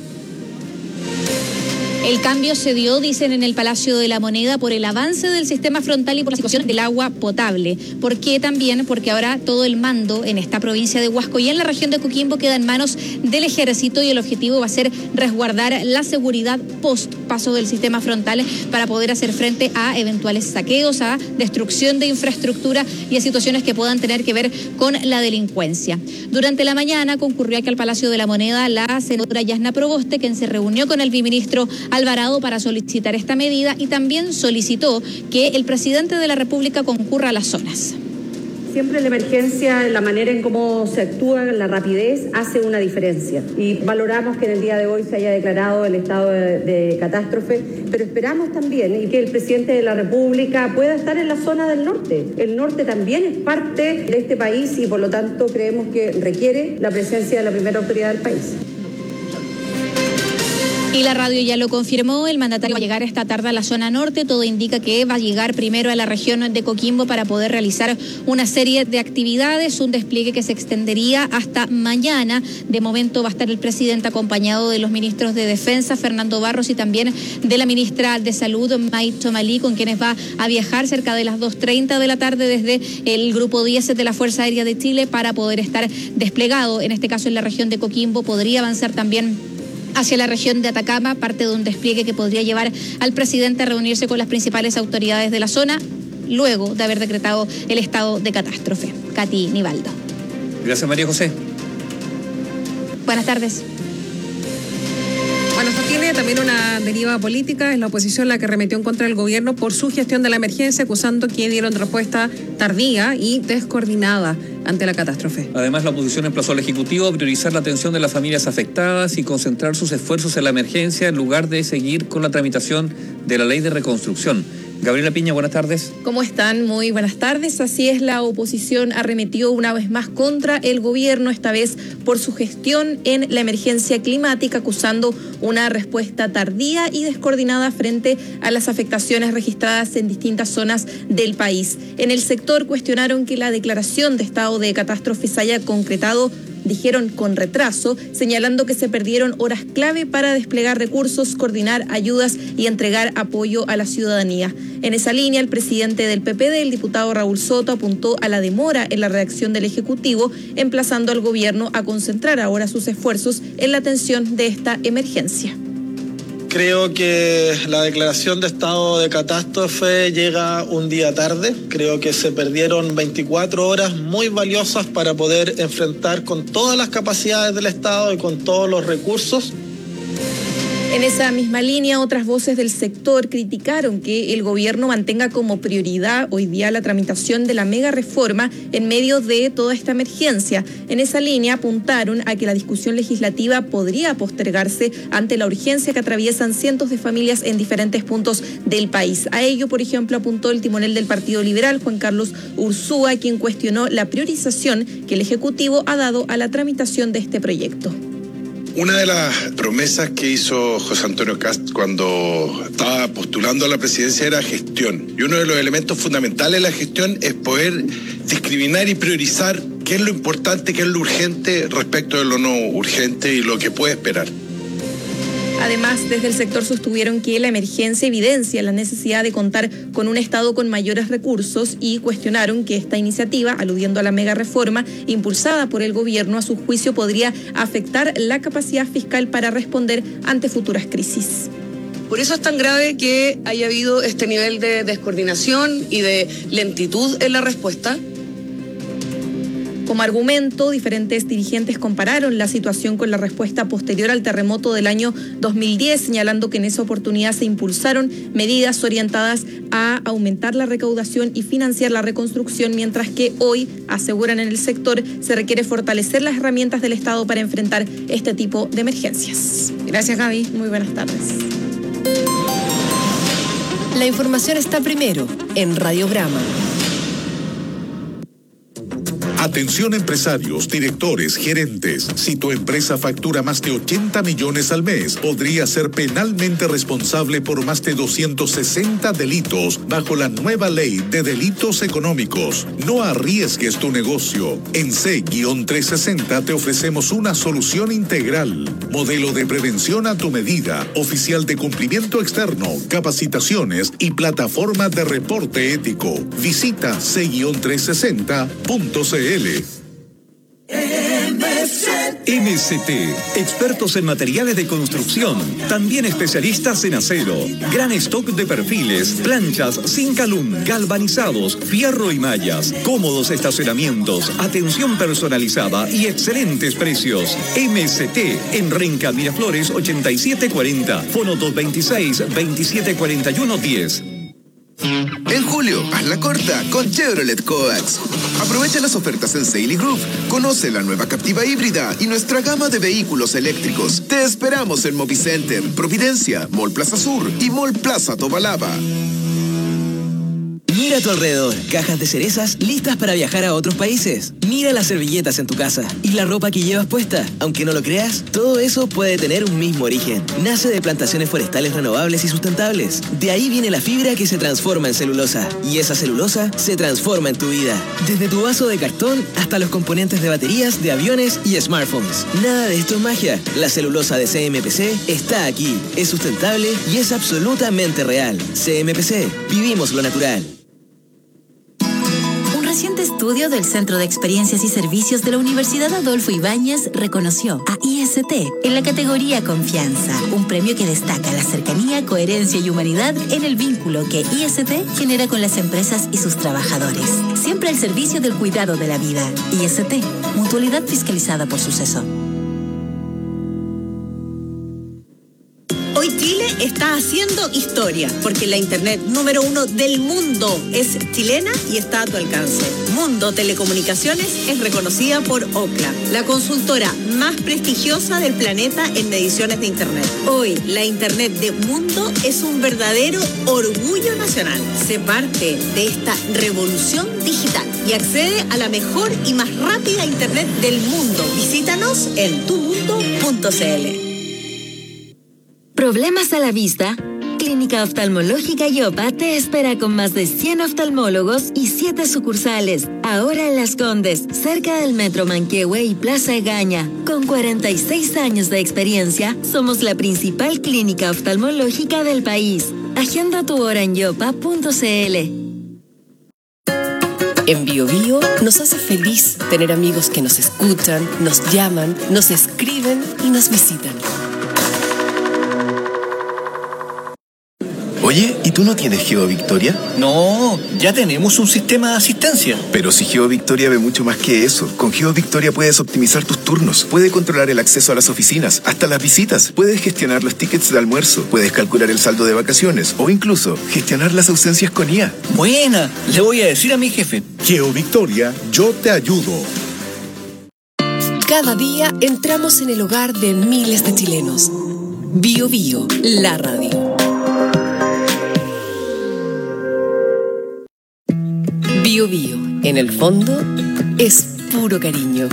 El cambio se dio, dicen, en el Palacio de la Moneda por el avance del sistema frontal y por la situación del agua potable. ¿Por qué también? Porque ahora todo el mando en esta provincia de Huasco y en la región de Coquimbo queda en manos del Ejército y el objetivo va a ser resguardar la seguridad post paso del sistema frontal para poder hacer frente a eventuales saqueos, a destrucción de infraestructura y a situaciones que puedan tener que ver con la delincuencia. Durante la mañana concurrió aquí al Palacio de la Moneda la senadora Yasna Proboste, quien se reunió con el viceministro Alvarado para solicitar esta medida y también solicitó que el presidente de la República concurra a las zonas. Siempre la emergencia, la manera en cómo se actúa, la rapidez, hace una diferencia. Y valoramos que en el día de hoy se haya declarado el estado de catástrofe, pero esperamos también que el presidente de la República pueda estar en la zona del norte. El norte también es parte de este país y por lo tanto creemos que requiere la presencia de la primera autoridad del país. Y la radio ya lo confirmó, el mandatario va a llegar esta tarde a la zona norte, todo indica que va a llegar primero a la región de Coquimbo para poder realizar una serie de actividades, un despliegue que se extendería hasta mañana. De momento va a estar el presidente acompañado de los ministros de Defensa, Fernando Barros, y también de la ministra de Salud, May Tomalí, con quienes va a viajar cerca de las 2:30 de la tarde desde el Grupo 10 de la Fuerza Aérea de Chile para poder estar desplegado, en este caso en la región de Coquimbo. Podría avanzar también hacia la región de Atacama, parte de un despliegue que podría llevar al presidente a reunirse con las principales autoridades de la zona, luego de haber decretado el estado de catástrofe. Katy Nivaldo. Gracias, María José. Buenas tardes. Bueno, esto tiene también una deriva política. Es la oposición la que remetió en contra del gobierno por su gestión de la emergencia, acusando que dieron respuesta tardía y descoordinada ante la catástrofe. Además, la oposición emplazó al Ejecutivo a priorizar la atención de las familias afectadas y concentrar sus esfuerzos en la emergencia en lugar de seguir con la tramitación de la ley de reconstrucción. Gabriela Piña, buenas tardes. ¿Cómo están? Muy buenas tardes. Así es, la oposición arremetió una vez más contra el gobierno, esta vez por su gestión en la emergencia climática, acusando una respuesta tardía y descoordinada frente a las afectaciones registradas en distintas zonas del país. En el sector cuestionaron que la declaración de estado de catástrofe se haya concretado, dijeron, con retraso, señalando que se perdieron horas clave para desplegar recursos, coordinar ayudas y entregar apoyo a la ciudadanía. En esa línea, el presidente del PPD, el diputado Raúl Soto, apuntó a la demora en la reacción del Ejecutivo, emplazando al gobierno a concentrar ahora sus esfuerzos en la atención de esta emergencia. Creo que la declaración de estado de catástrofe llega un día tarde. Creo que se perdieron 24 horas muy valiosas para poder enfrentar con todas las capacidades del Estado y con todos los recursos. En esa misma línea, otras voces del sector criticaron que el gobierno mantenga como prioridad hoy día la tramitación de la mega reforma en medio de toda esta emergencia. En esa línea apuntaron a que la discusión legislativa podría postergarse ante la urgencia que atraviesan cientos de familias en diferentes puntos del país. A ello, por ejemplo, apuntó el timonel del Partido Liberal, Juan Carlos Ursúa, quien cuestionó la priorización que el Ejecutivo ha dado a la tramitación de este proyecto. Una de las promesas que hizo José Antonio Kast cuando estaba postulando a la presidencia era gestión. Y uno de los elementos fundamentales de la gestión es poder discriminar y priorizar qué es lo importante, qué es lo urgente respecto de lo no urgente y lo que puede esperar. Además, desde el sector sostuvieron que la emergencia evidencia la necesidad de contar con un Estado con mayores recursos y cuestionaron que esta iniciativa, aludiendo a la mega reforma impulsada por el gobierno, a su juicio podría afectar la capacidad fiscal para responder ante futuras crisis. Por eso es tan grave que haya habido este nivel de descoordinación y de lentitud en la respuesta. Como argumento, diferentes dirigentes compararon la situación con la respuesta posterior al terremoto del año 2010, señalando que en esa oportunidad se impulsaron medidas orientadas a aumentar la recaudación y financiar la reconstrucción, mientras que hoy, aseguran en el sector, se requiere fortalecer las herramientas del Estado para enfrentar este tipo de emergencias. Gracias, Gaby. Muy buenas tardes. La información está primero en Radiograma. Atención empresarios, directores, gerentes. Si tu empresa factura más de 80 millones al mes, podría ser penalmente responsable por más de 260 delitos bajo la nueva ley de delitos económicos. No arriesgues tu negocio. En C-360 te ofrecemos una solución integral. Modelo de prevención a tu medida, oficial de cumplimiento externo, capacitaciones y plataforma de reporte ético. Visita C-360.cl. MST, expertos en materiales de construcción, también especialistas en acero, gran stock de perfiles, planchas, zinc alum, galvanizados, fierro y mallas, cómodos estacionamientos, atención personalizada y excelentes precios. MST en Renca Miraflores 8740, fono 226-2741-10. En julio, hazla corta con Chevrolet Coax. Aprovecha las ofertas en Sale y Groove. Conoce la nueva Captiva híbrida y nuestra gama de vehículos eléctricos. Te esperamos en Movicenter, Providencia, Mall Plaza Sur y Mall Plaza Tobalaba. Mira a tu alrededor, cajas de cerezas listas para viajar a otros países. Mira las servilletas en tu casa y la ropa que llevas puesta. Aunque no lo creas, todo eso puede tener un mismo origen. Nace de plantaciones forestales renovables y sustentables. De ahí viene la fibra que se transforma en celulosa. Y esa celulosa se transforma en tu vida. Desde tu vaso de cartón hasta los componentes de baterías, de aviones y smartphones. Nada de esto es magia. La celulosa de CMPC está aquí. Es sustentable y es absolutamente real. CMPC, vivimos lo natural. Un reciente estudio del Centro de Experiencias y Servicios de la Universidad Adolfo Ibáñez reconoció a IST en la categoría Confianza, un premio que destaca la cercanía, coherencia y humanidad en el vínculo que IST genera con las empresas y sus trabajadores. Siempre al servicio del cuidado de la vida. IST, mutualidad fiscalizada por Suceso. Hoy Chile está haciendo historia, porque la internet número 1 del mundo es chilena y está a tu alcance. Mundo Telecomunicaciones es reconocida por Ookla, la consultora más prestigiosa del planeta en mediciones de internet. Hoy, la internet de Mundo es un verdadero orgullo nacional. Sé parte de esta revolución digital y accede a la mejor y más rápida internet del mundo. Visítanos en tumundo.cl. ¿Problemas a la vista? Clínica Oftalmológica Yopa te espera con más de 100 oftalmólogos y 7 sucursales. Ahora en Las Condes, cerca del Metro Manquehue y Plaza Egaña. Con 46 años de experiencia, somos la principal clínica oftalmológica del país. Agenda tu hora en yopa.cl. En BioBio nos hace feliz tener amigos que nos escuchan, nos llaman, nos escriben y nos visitan. Oye, ¿y tú no tienes GeoVictoria? No, ya tenemos un sistema de asistencia. Pero si GeoVictoria ve mucho más que eso. Con GeoVictoria puedes optimizar tus turnos, puedes controlar el acceso a las oficinas, hasta las visitas, puedes gestionar los tickets de almuerzo, puedes calcular el saldo de vacaciones o incluso gestionar las ausencias con IA. Buena, le voy a decir a mi jefe. GeoVictoria, yo te ayudo. Cada día entramos en el hogar de miles de chilenos. BioBio, la radio. BioBio, en el fondo, es puro cariño.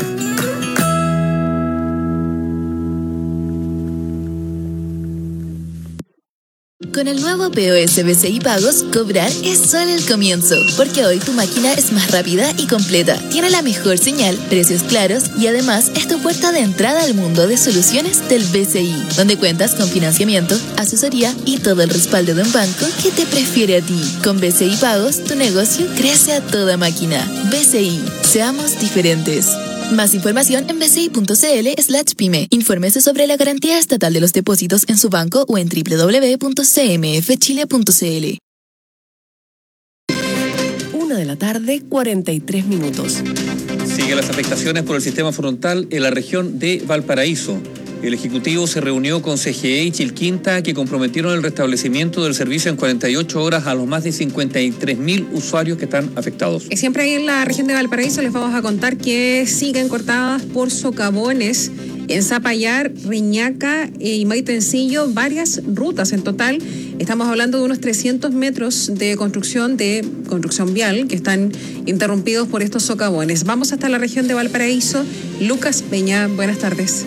Con el nuevo POS BCI Pagos, cobrar es solo el comienzo, porque hoy tu máquina es más rápida y completa, tiene la mejor señal, precios claros y además es tu puerta de entrada al mundo de soluciones del BCI, donde cuentas con financiamiento, asesoría y todo el respaldo de un banco que te prefiere a ti. Con BCI Pagos, tu negocio crece a toda máquina. BCI, seamos diferentes. Más información en bci.cl/pyme. Infórmese sobre la garantía estatal de los depósitos en su banco o en www.cmfchile.cl. 1 de la tarde, 43 minutos. Siguen las afectaciones por el sistema frontal en la región de Valparaíso. El Ejecutivo se reunió con CGE y Chilquinta, que comprometieron el restablecimiento del servicio en 48 horas a los más de 53.000 usuarios que están afectados. Y siempre ahí en la región de Valparaíso les vamos a contar que siguen cortadas por socavones en Zapallar, Reñaca y Maitencillo, varias rutas en total. Estamos hablando de unos 300 metros de construcción vial que están interrumpidos por estos socavones. Vamos hasta la región de Valparaíso. Lucas Peña, buenas tardes.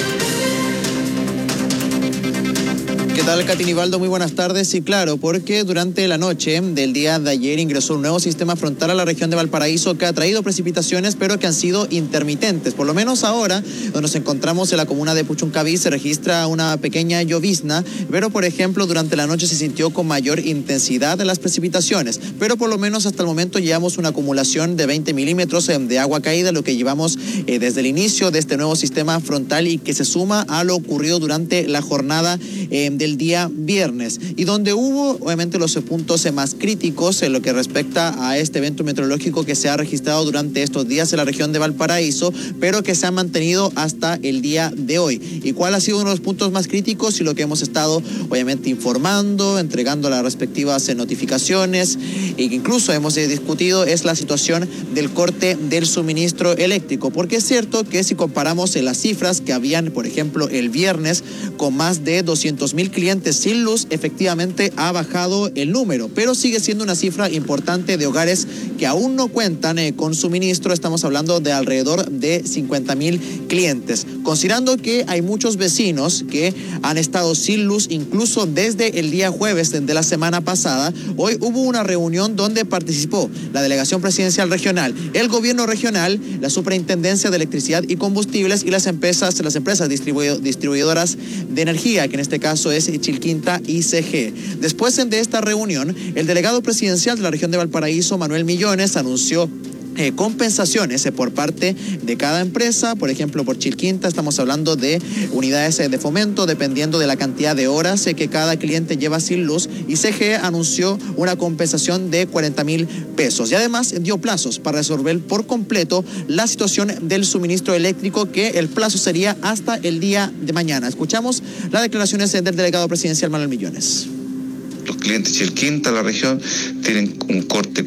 ¿Qué tal, Katy Nivaldo? Muy buenas tardes. Sí, claro, porque durante la noche del día de ayer ingresó un nuevo sistema frontal a la región de Valparaíso que ha traído precipitaciones, pero que han sido intermitentes. Por lo menos ahora, donde nos encontramos en la comuna de Puchuncaví, se registra una pequeña llovizna, pero por ejemplo, durante la noche se sintió con mayor intensidad de las precipitaciones. Pero por lo menos hasta el momento llevamos una acumulación de 20 milímetros de agua caída, lo que llevamos desde el inicio de este nuevo sistema frontal y que se suma a lo ocurrido durante la jornada del día viernes, y donde hubo obviamente los puntos más críticos en lo que respecta a este evento meteorológico que se ha registrado durante estos días en la región de Valparaíso, pero que se ha mantenido hasta el día de hoy. ¿Y cuál ha sido uno de los puntos más críticos? Y lo que hemos estado obviamente informando, entregando las respectivas notificaciones, y que incluso hemos discutido, es la situación del corte del suministro eléctrico, porque es cierto que si comparamos las cifras que habían, por ejemplo, el viernes, con más de 200.000 clientes sin luz, efectivamente ha bajado el número, pero sigue siendo una cifra importante de hogares que aún no cuentan con suministro. Estamos hablando de alrededor de 50.000 clientes, considerando que hay muchos vecinos que han estado sin luz incluso desde el día jueves de la semana pasada. Hoy hubo una reunión donde participó la Delegación Presidencial Regional, el Gobierno Regional, la Superintendencia de Electricidad y Combustibles y las empresas distribuidoras de energía, que en este caso es Chilquinta y CGE. Después de esta reunión, el delegado presidencial de la región de Valparaíso, Manuel Millones, anunció compensaciones por parte de cada empresa. Por ejemplo, por Chilquinta estamos hablando de unidades de fomento dependiendo de la cantidad de horas que cada cliente lleva sin luz, y CGE anunció una compensación de 40.000 pesos y además dio plazos para resolver por completo la situación del suministro eléctrico, que el plazo sería hasta el día de mañana. Escuchamos las declaraciones del delegado presidencial Manuel Millones. Los clientes Chilquinta, la región, tienen un corte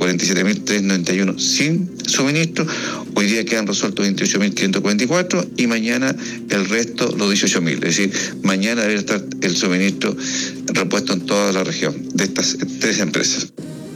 47.391 sin suministro. Hoy día quedan resueltos 28.544 y mañana el resto, los 18.000. Es decir, mañana debe estar el suministro repuesto en toda la región de estas 3 empresas.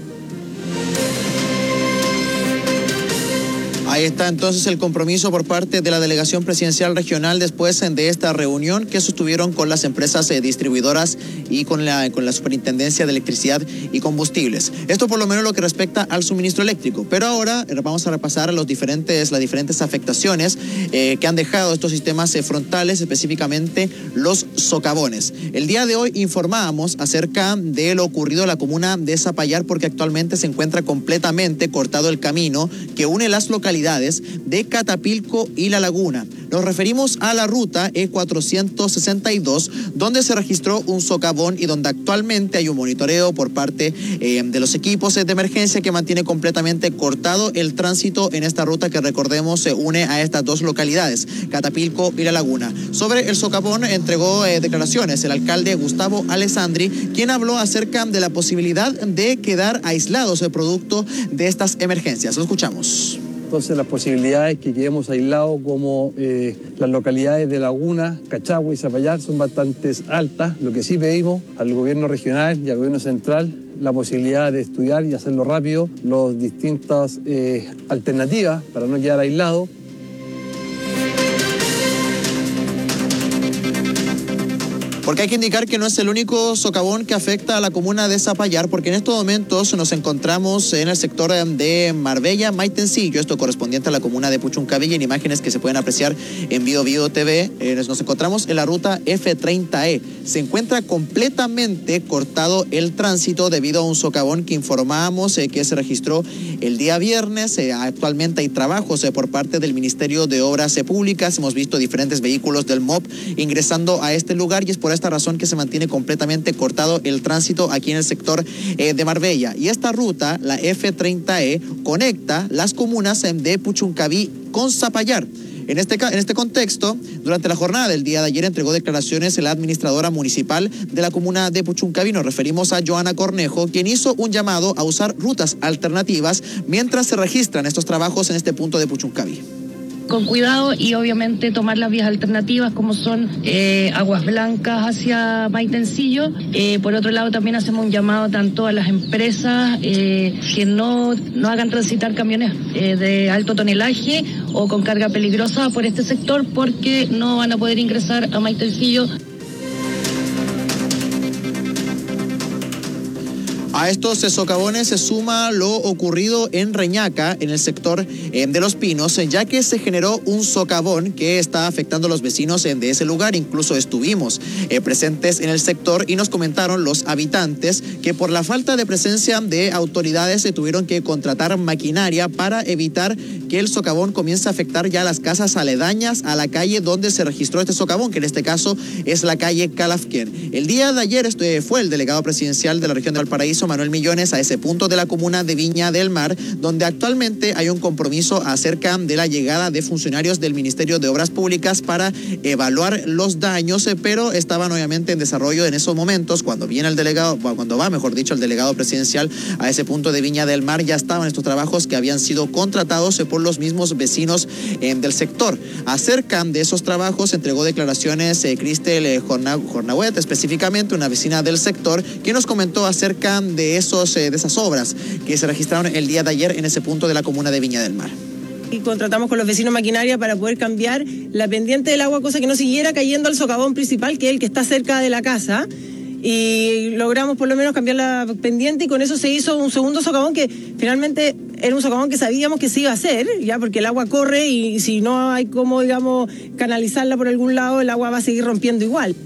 Ahí está entonces el compromiso por parte de la Delegación Presidencial Regional después de esta reunión que sostuvieron con las empresas distribuidoras y con la Superintendencia de Electricidad y Combustibles. Esto por lo menos lo que respecta al suministro eléctrico. Pero ahora vamos a repasar las diferentes afectaciones que han dejado estos sistemas frontales, específicamente los socavones. El día de hoy informábamos acerca de lo ocurrido en la comuna de Zapallar, porque actualmente se encuentra completamente cortado el camino que une las localidades de Catapilco y La Laguna. Nos referimos a la ruta E462, donde se registró un socavón y donde actualmente hay un monitoreo por parte de los equipos de emergencia que mantiene completamente cortado el tránsito en esta ruta que, recordemos, se une a estas 2 localidades, Catapilco y La Laguna. Sobre el socavón entregó declaraciones el alcalde Gustavo Alessandri, quien habló acerca de la posibilidad de quedar aislados el producto de estas emergencias. Lo escuchamos. Entonces las posibilidades que quedemos aislados como las localidades de Laguna, Cachagua y Zapallar son bastante altas. Lo que sí pedimos al gobierno regional y al gobierno central la posibilidad de estudiar y hacerlo rápido, las distintas alternativas para no quedar aislados. Porque hay que indicar que no es el único socavón que afecta a la comuna de Zapallar, porque en estos momentos nos encontramos en el sector de Marbella, Maitencillo, esto correspondiente a la comuna de Puchuncaví, en imágenes que se pueden apreciar en Bio TV. Nos encontramos en la ruta F30E. se encuentra completamente cortado el tránsito debido a un socavón que informábamos que se registró el día viernes. Actualmente hay trabajos por parte del Ministerio de Obras Públicas. Hemos visto diferentes vehículos del MOP ingresando a este lugar y es por esta razón que se mantiene completamente cortado el tránsito aquí en el sector de Marbella. Y esta ruta, la F30E, conecta las comunas de Puchuncaví con Zapallar. En este contexto, durante la jornada del día de ayer entregó declaraciones la administradora municipal de la comuna de Puchuncaví. Nos referimos a Joana Cornejo, quien hizo un llamado a usar rutas alternativas mientras se registran estos trabajos en este punto de Puchuncaví. Con cuidado y obviamente tomar las vías alternativas como son Aguas Blancas hacia Maitencillo. Por otro lado también hacemos un llamado tanto a las empresas que no hagan transitar camiones de alto tonelaje o con carga peligrosa por este sector porque no van a poder ingresar a Maitencillo. A estos socavones se suma lo ocurrido en Reñaca, en el sector de Los Pinos, ya que se generó un socavón que está afectando a los vecinos de ese lugar. Incluso estuvimos presentes en el sector y nos comentaron los habitantes que por la falta de presencia de autoridades se tuvieron que contratar maquinaria para evitar que el socavón comience a afectar ya las casas aledañas a la calle donde se registró este socavón, que en este caso es la calle Calafquén. El día de ayer fue el delegado presidencial de la región de Valparaíso, Manuel Millones, a ese punto de la comuna de Viña del Mar, donde actualmente hay un compromiso acerca de la llegada de funcionarios del Ministerio de Obras Públicas para evaluar los daños, pero estaban obviamente en desarrollo en esos momentos. Cuando va el delegado presidencial a ese punto de Viña del Mar, ya estaban estos trabajos que habían sido contratados por los mismos vecinos del sector. Acerca de esos trabajos entregó declaraciones Cristel Jornahuet, específicamente una vecina del sector, que nos comentó acerca de esas obras que se registraron el día de ayer en ese punto de la comuna de Viña del Mar. Y contratamos con los vecinos maquinaria para poder cambiar la pendiente del agua, cosa que no siguiera cayendo al socavón principal, que es el que está cerca de la casa. Y logramos por lo menos cambiar la pendiente y con eso se hizo un segundo socavón que finalmente era un socavón que sabíamos que se iba a hacer, ya porque el agua corre y si no hay cómo, digamos, canalizarla por algún lado, el agua va a seguir rompiendo igual.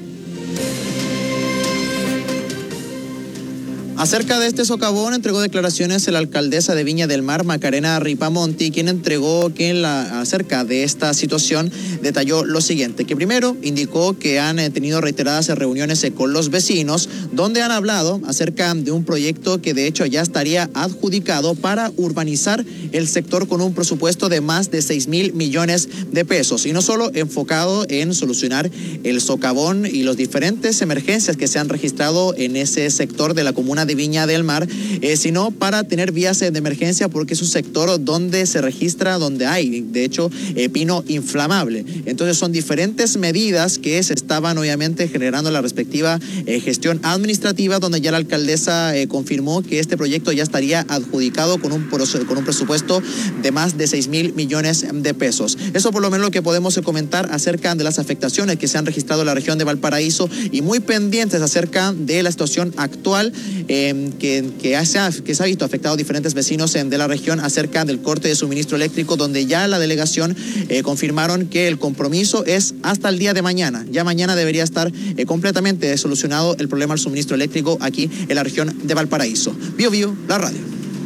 Acerca de este socavón entregó declaraciones la alcaldesa de Viña del Mar, Macarena Ripamonti, quien entregó que acerca de esta situación detalló lo siguiente, que primero indicó que han tenido reiteradas reuniones con los vecinos, donde han hablado acerca de un proyecto que de hecho ya estaría adjudicado para urbanizar el sector con un presupuesto de más de 6.000 millones de pesos, y no solo enfocado en solucionar el socavón y las diferentes emergencias que se han registrado en ese sector de la comuna de Viña del Mar, sino para tener vías de emergencia, porque es un sector donde se registra, donde hay, de hecho, pino inflamable. Entonces son diferentes medidas que se estaban obviamente generando la respectiva gestión administrativa, donde ya la alcaldesa confirmó que este proyecto ya estaría adjudicado con un presupuesto de más de 6.000 millones de pesos. Eso por lo menos lo que podemos comentar acerca de las afectaciones que se han registrado en la región de Valparaíso, y muy pendientes acerca de la situación actual que se ha visto afectado diferentes vecinos de la región acerca del corte de suministro eléctrico, donde ya la delegación confirmaron que el compromiso es hasta el día de mañana. Ya mañana debería estar completamente solucionado el problema del suministro eléctrico aquí en la región de Valparaíso. Bio Bio, la radio.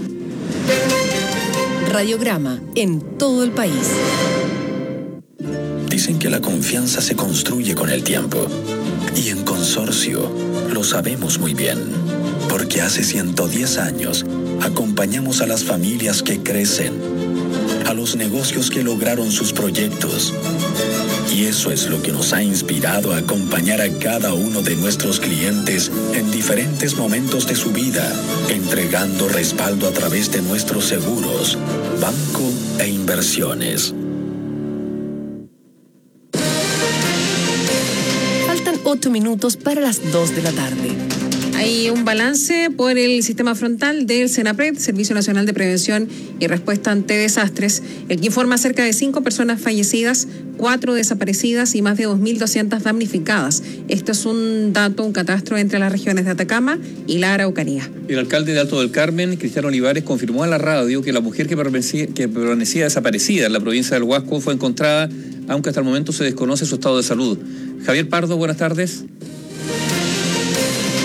Radiograma en todo el país. Dicen que la confianza se construye con el tiempo. Y en Consorcio lo sabemos muy bien. Porque hace 110 años acompañamos a las familias que crecen, a los negocios que lograron sus proyectos. Y eso es lo que nos ha inspirado a acompañar a cada uno de nuestros clientes en diferentes momentos de su vida, entregando respaldo a través de nuestros seguros, banco e inversiones. Faltan 8 minutos para las 2 de la tarde. Hay un balance por el sistema frontal del SENAPRED, Servicio Nacional de Prevención y Respuesta ante Desastres, el que informa cerca de 5 personas fallecidas, 4 desaparecidas y más de 2.200 damnificadas. Esto es un catastro entre las regiones de Atacama y la Araucanía. El alcalde de Alto del Carmen, Cristiano Olivares, confirmó a la radio que la mujer que permanecía desaparecida en la provincia del Huasco fue encontrada, aunque hasta el momento se desconoce su estado de salud. Javier Pardo, buenas tardes.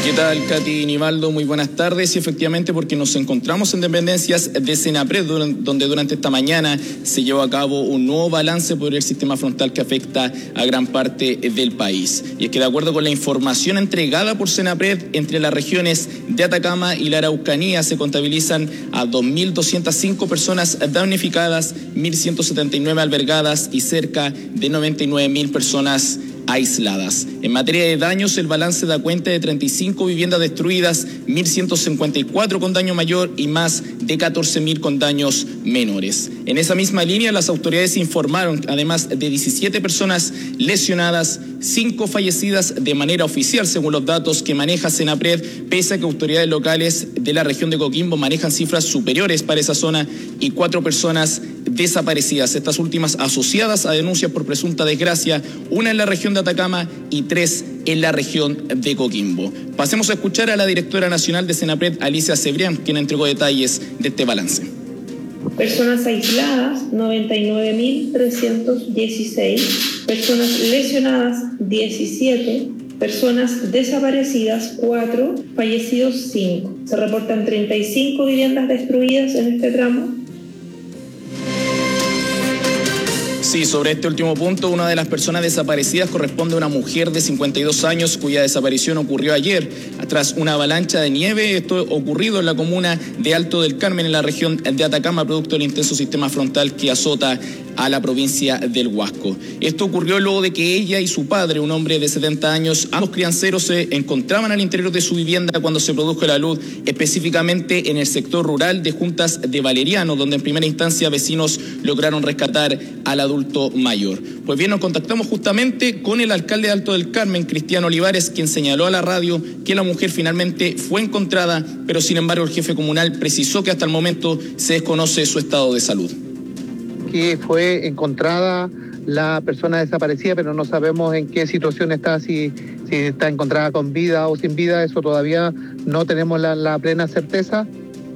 ¿Qué tal, Katy Nivaldo? Muy buenas tardes. Y efectivamente, porque nos encontramos en dependencias de Senapred, donde durante esta mañana se llevó a cabo un nuevo balance por el sistema frontal que afecta a gran parte del país. Y es que de acuerdo con la información entregada por Senapred, entre las regiones de Atacama y la Araucanía se contabilizan a 2.205 personas damnificadas, 1.179 albergadas y cerca de 99.000 personas aisladas. En materia de daños, el balance da cuenta de 35 viviendas destruidas, 1.154 con daño mayor y más de 14.000 con daños menores. En esa misma línea, las autoridades informaron, además de 17 personas lesionadas, 5 fallecidas de manera oficial, según los datos que maneja Senapred, pese a que autoridades locales de la región de Coquimbo manejan cifras superiores para esa zona, y 4 personas desaparecidas, estas últimas asociadas a denuncias por presunta desgracia, una en la región de Atacama y 3 en la región de Coquimbo. Pasemos a escuchar a la directora nacional de Senapred, Alicia Cebrián, quien entregó detalles de este balance. Personas aisladas, 99.316, personas lesionadas, 17, personas desaparecidas, 4, fallecidos, 5. Se reportan 35 viviendas destruidas en este tramo. Sí, sobre este último punto, una de las personas desaparecidas corresponde a una mujer de 52 años cuya desaparición ocurrió ayer tras una avalancha de nieve. Esto ocurrido en la comuna de Alto del Carmen, en la región de Atacama, producto del intenso sistema frontal que azota a la provincia del Huasco. Esto ocurrió luego de que ella y su padre, un hombre de 70 años, ambos crianceros, se encontraban al interior de su vivienda cuando se produjo la luz, específicamente en el sector rural de Juntas de Valeriano, donde en primera instancia vecinos lograron rescatar al adulto mayor. Pues bien, nos contactamos justamente con el alcalde de Alto del Carmen, Cristiano Olivares, quien señaló a la radio que la mujer finalmente fue encontrada, pero sin embargo el jefe comunal precisó que hasta el momento se desconoce su estado de salud. Que fue encontrada la persona desaparecida, pero no sabemos en qué situación está, si está encontrada con vida o sin vida, eso todavía no tenemos la plena certeza.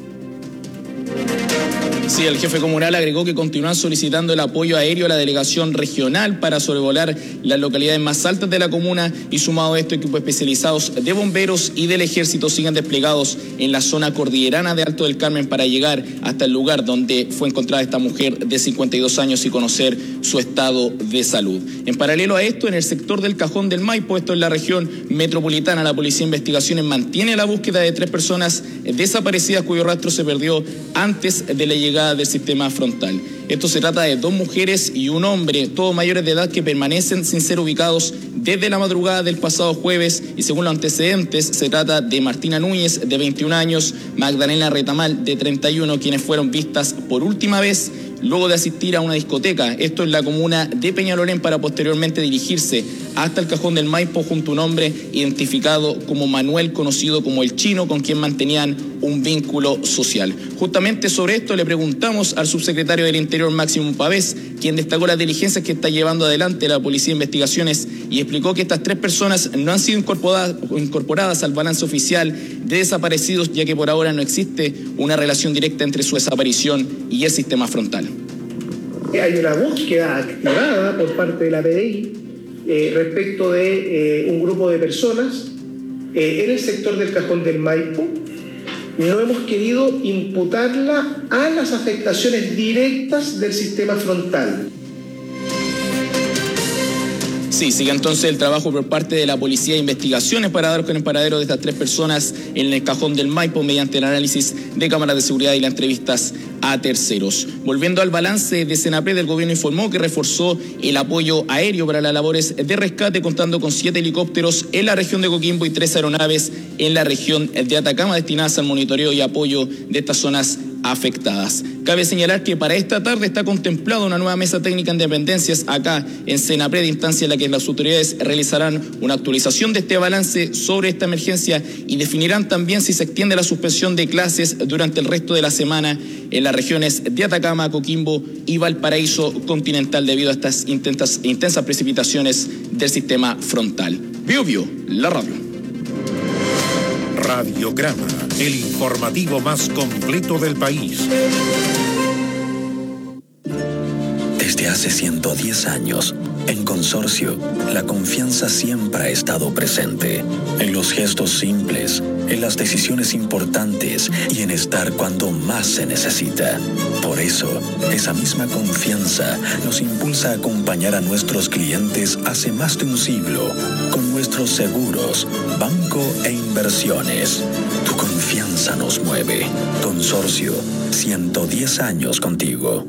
Sí, el jefe comunal agregó que continúan solicitando el apoyo aéreo a la delegación regional para sobrevolar las localidades más altas de la comuna, y sumado a esto, equipos especializados de bomberos y del ejército siguen desplegados en la zona cordillerana de Alto del Carmen para llegar hasta el lugar donde fue encontrada esta mujer de 52 años y conocer su estado de salud. En paralelo a esto, en el sector del Cajón del Maipo, esto en la región metropolitana, la Policía de Investigaciones mantiene la búsqueda de 3 personas desaparecidas cuyo rastro se perdió antes de la llegada del sistema frontal. Esto se trata de 2 mujeres y un hombre, todos mayores de edad, que permanecen sin ser ubicados desde la madrugada del pasado jueves, y según los antecedentes se trata de Martina Núñez, de 21 años, Magdalena Retamal, de 31, quienes fueron vistas por última vez luego de asistir a una discoteca, esto en la comuna de Peñalolén, para posteriormente dirigirse hasta el Cajón del Maipo junto a un hombre identificado como Manuel, conocido como el Chino, con quien mantenían un vínculo social. Justamente sobre esto le preguntamos al subsecretario del Interior, Máximo Pavés, quien destacó las diligencias que está llevando adelante la Policía de Investigaciones y explicó que estas 3 personas no han sido incorporadas al balance oficial de desaparecidos, ya que por ahora no existe una relación directa entre su desaparición y el sistema frontal. Hay una búsqueda activada por parte de la PDI respecto de un grupo de personas en el sector del Cajón del Maipo. No hemos querido imputarla a las afectaciones directas del sistema frontal. Sí, sigue entonces el trabajo por parte de la Policía de Investigaciones para dar con el paradero de estas 3 personas en el Cajón del Maipo mediante el análisis de cámaras de seguridad y las entrevistas a terceros. Volviendo al balance de Senapred, el gobierno informó que reforzó el apoyo aéreo para las labores de rescate, contando con 7 helicópteros en la región de Coquimbo y 3 aeronaves en la región de Atacama destinadas al monitoreo y apoyo de estas zonas afectadas. Cabe señalar que para esta tarde está contemplada una nueva mesa técnica en dependencias acá en Senapred, instancia en la que las autoridades realizarán una actualización de este balance sobre esta emergencia y definirán también si se extiende la suspensión de clases durante el resto de la semana en las regiones de Atacama, Coquimbo y Valparaíso continental debido a estas intensas precipitaciones del sistema frontal. Biobío, la radio. Radiograma, el informativo más completo del país. Desde hace 110 años, en Consorcio, la confianza siempre ha estado presente. En los gestos simples, en las decisiones importantes y en estar cuando más se necesita. Por eso, esa misma confianza nos impulsa a acompañar a nuestros clientes hace más de un siglo con nuestros seguros, banco e inversiones. Tu confianza nos mueve. Consorcio, 110 años contigo.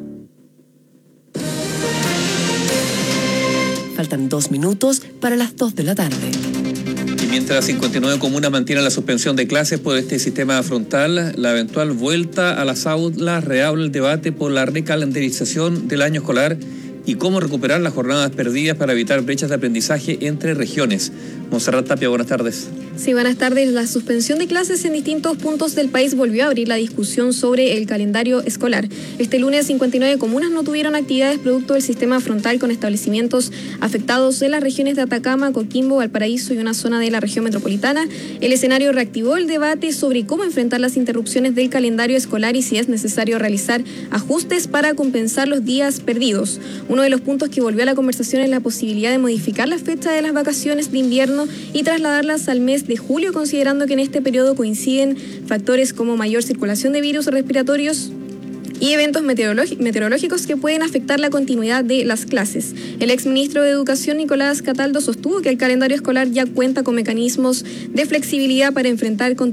Faltan 2 minutos para las 2 de la tarde. Y mientras 59 comunas mantienen la suspensión de clases por este sistema frontal, la eventual vuelta a las aulas reabre el debate por la recalendarización del año escolar y cómo recuperar las jornadas perdidas para evitar brechas de aprendizaje entre regiones. Monserrat Tapia, buenas tardes. Sí, buenas tardes. La suspensión de clases en distintos puntos del país volvió a abrir la discusión sobre el calendario escolar. Este lunes, 59 comunas no tuvieron actividades producto del sistema frontal con establecimientos afectados en las regiones de Atacama, Coquimbo, Valparaíso y una zona de la región metropolitana. El escenario reactivó el debate sobre cómo enfrentar las interrupciones del calendario escolar y si es necesario realizar ajustes para compensar los días perdidos. Uno de los puntos que volvió a la conversación es la posibilidad de modificar la fecha de las vacaciones de invierno y trasladarlas al mes de julio, considerando que en este periodo coinciden factores como mayor circulación de virus respiratorios y eventos meteorológicos que pueden afectar la continuidad de las clases. El exministro de Educación, Nicolás Cataldo, sostuvo que el calendario escolar ya cuenta con mecanismos de flexibilidad para enfrentar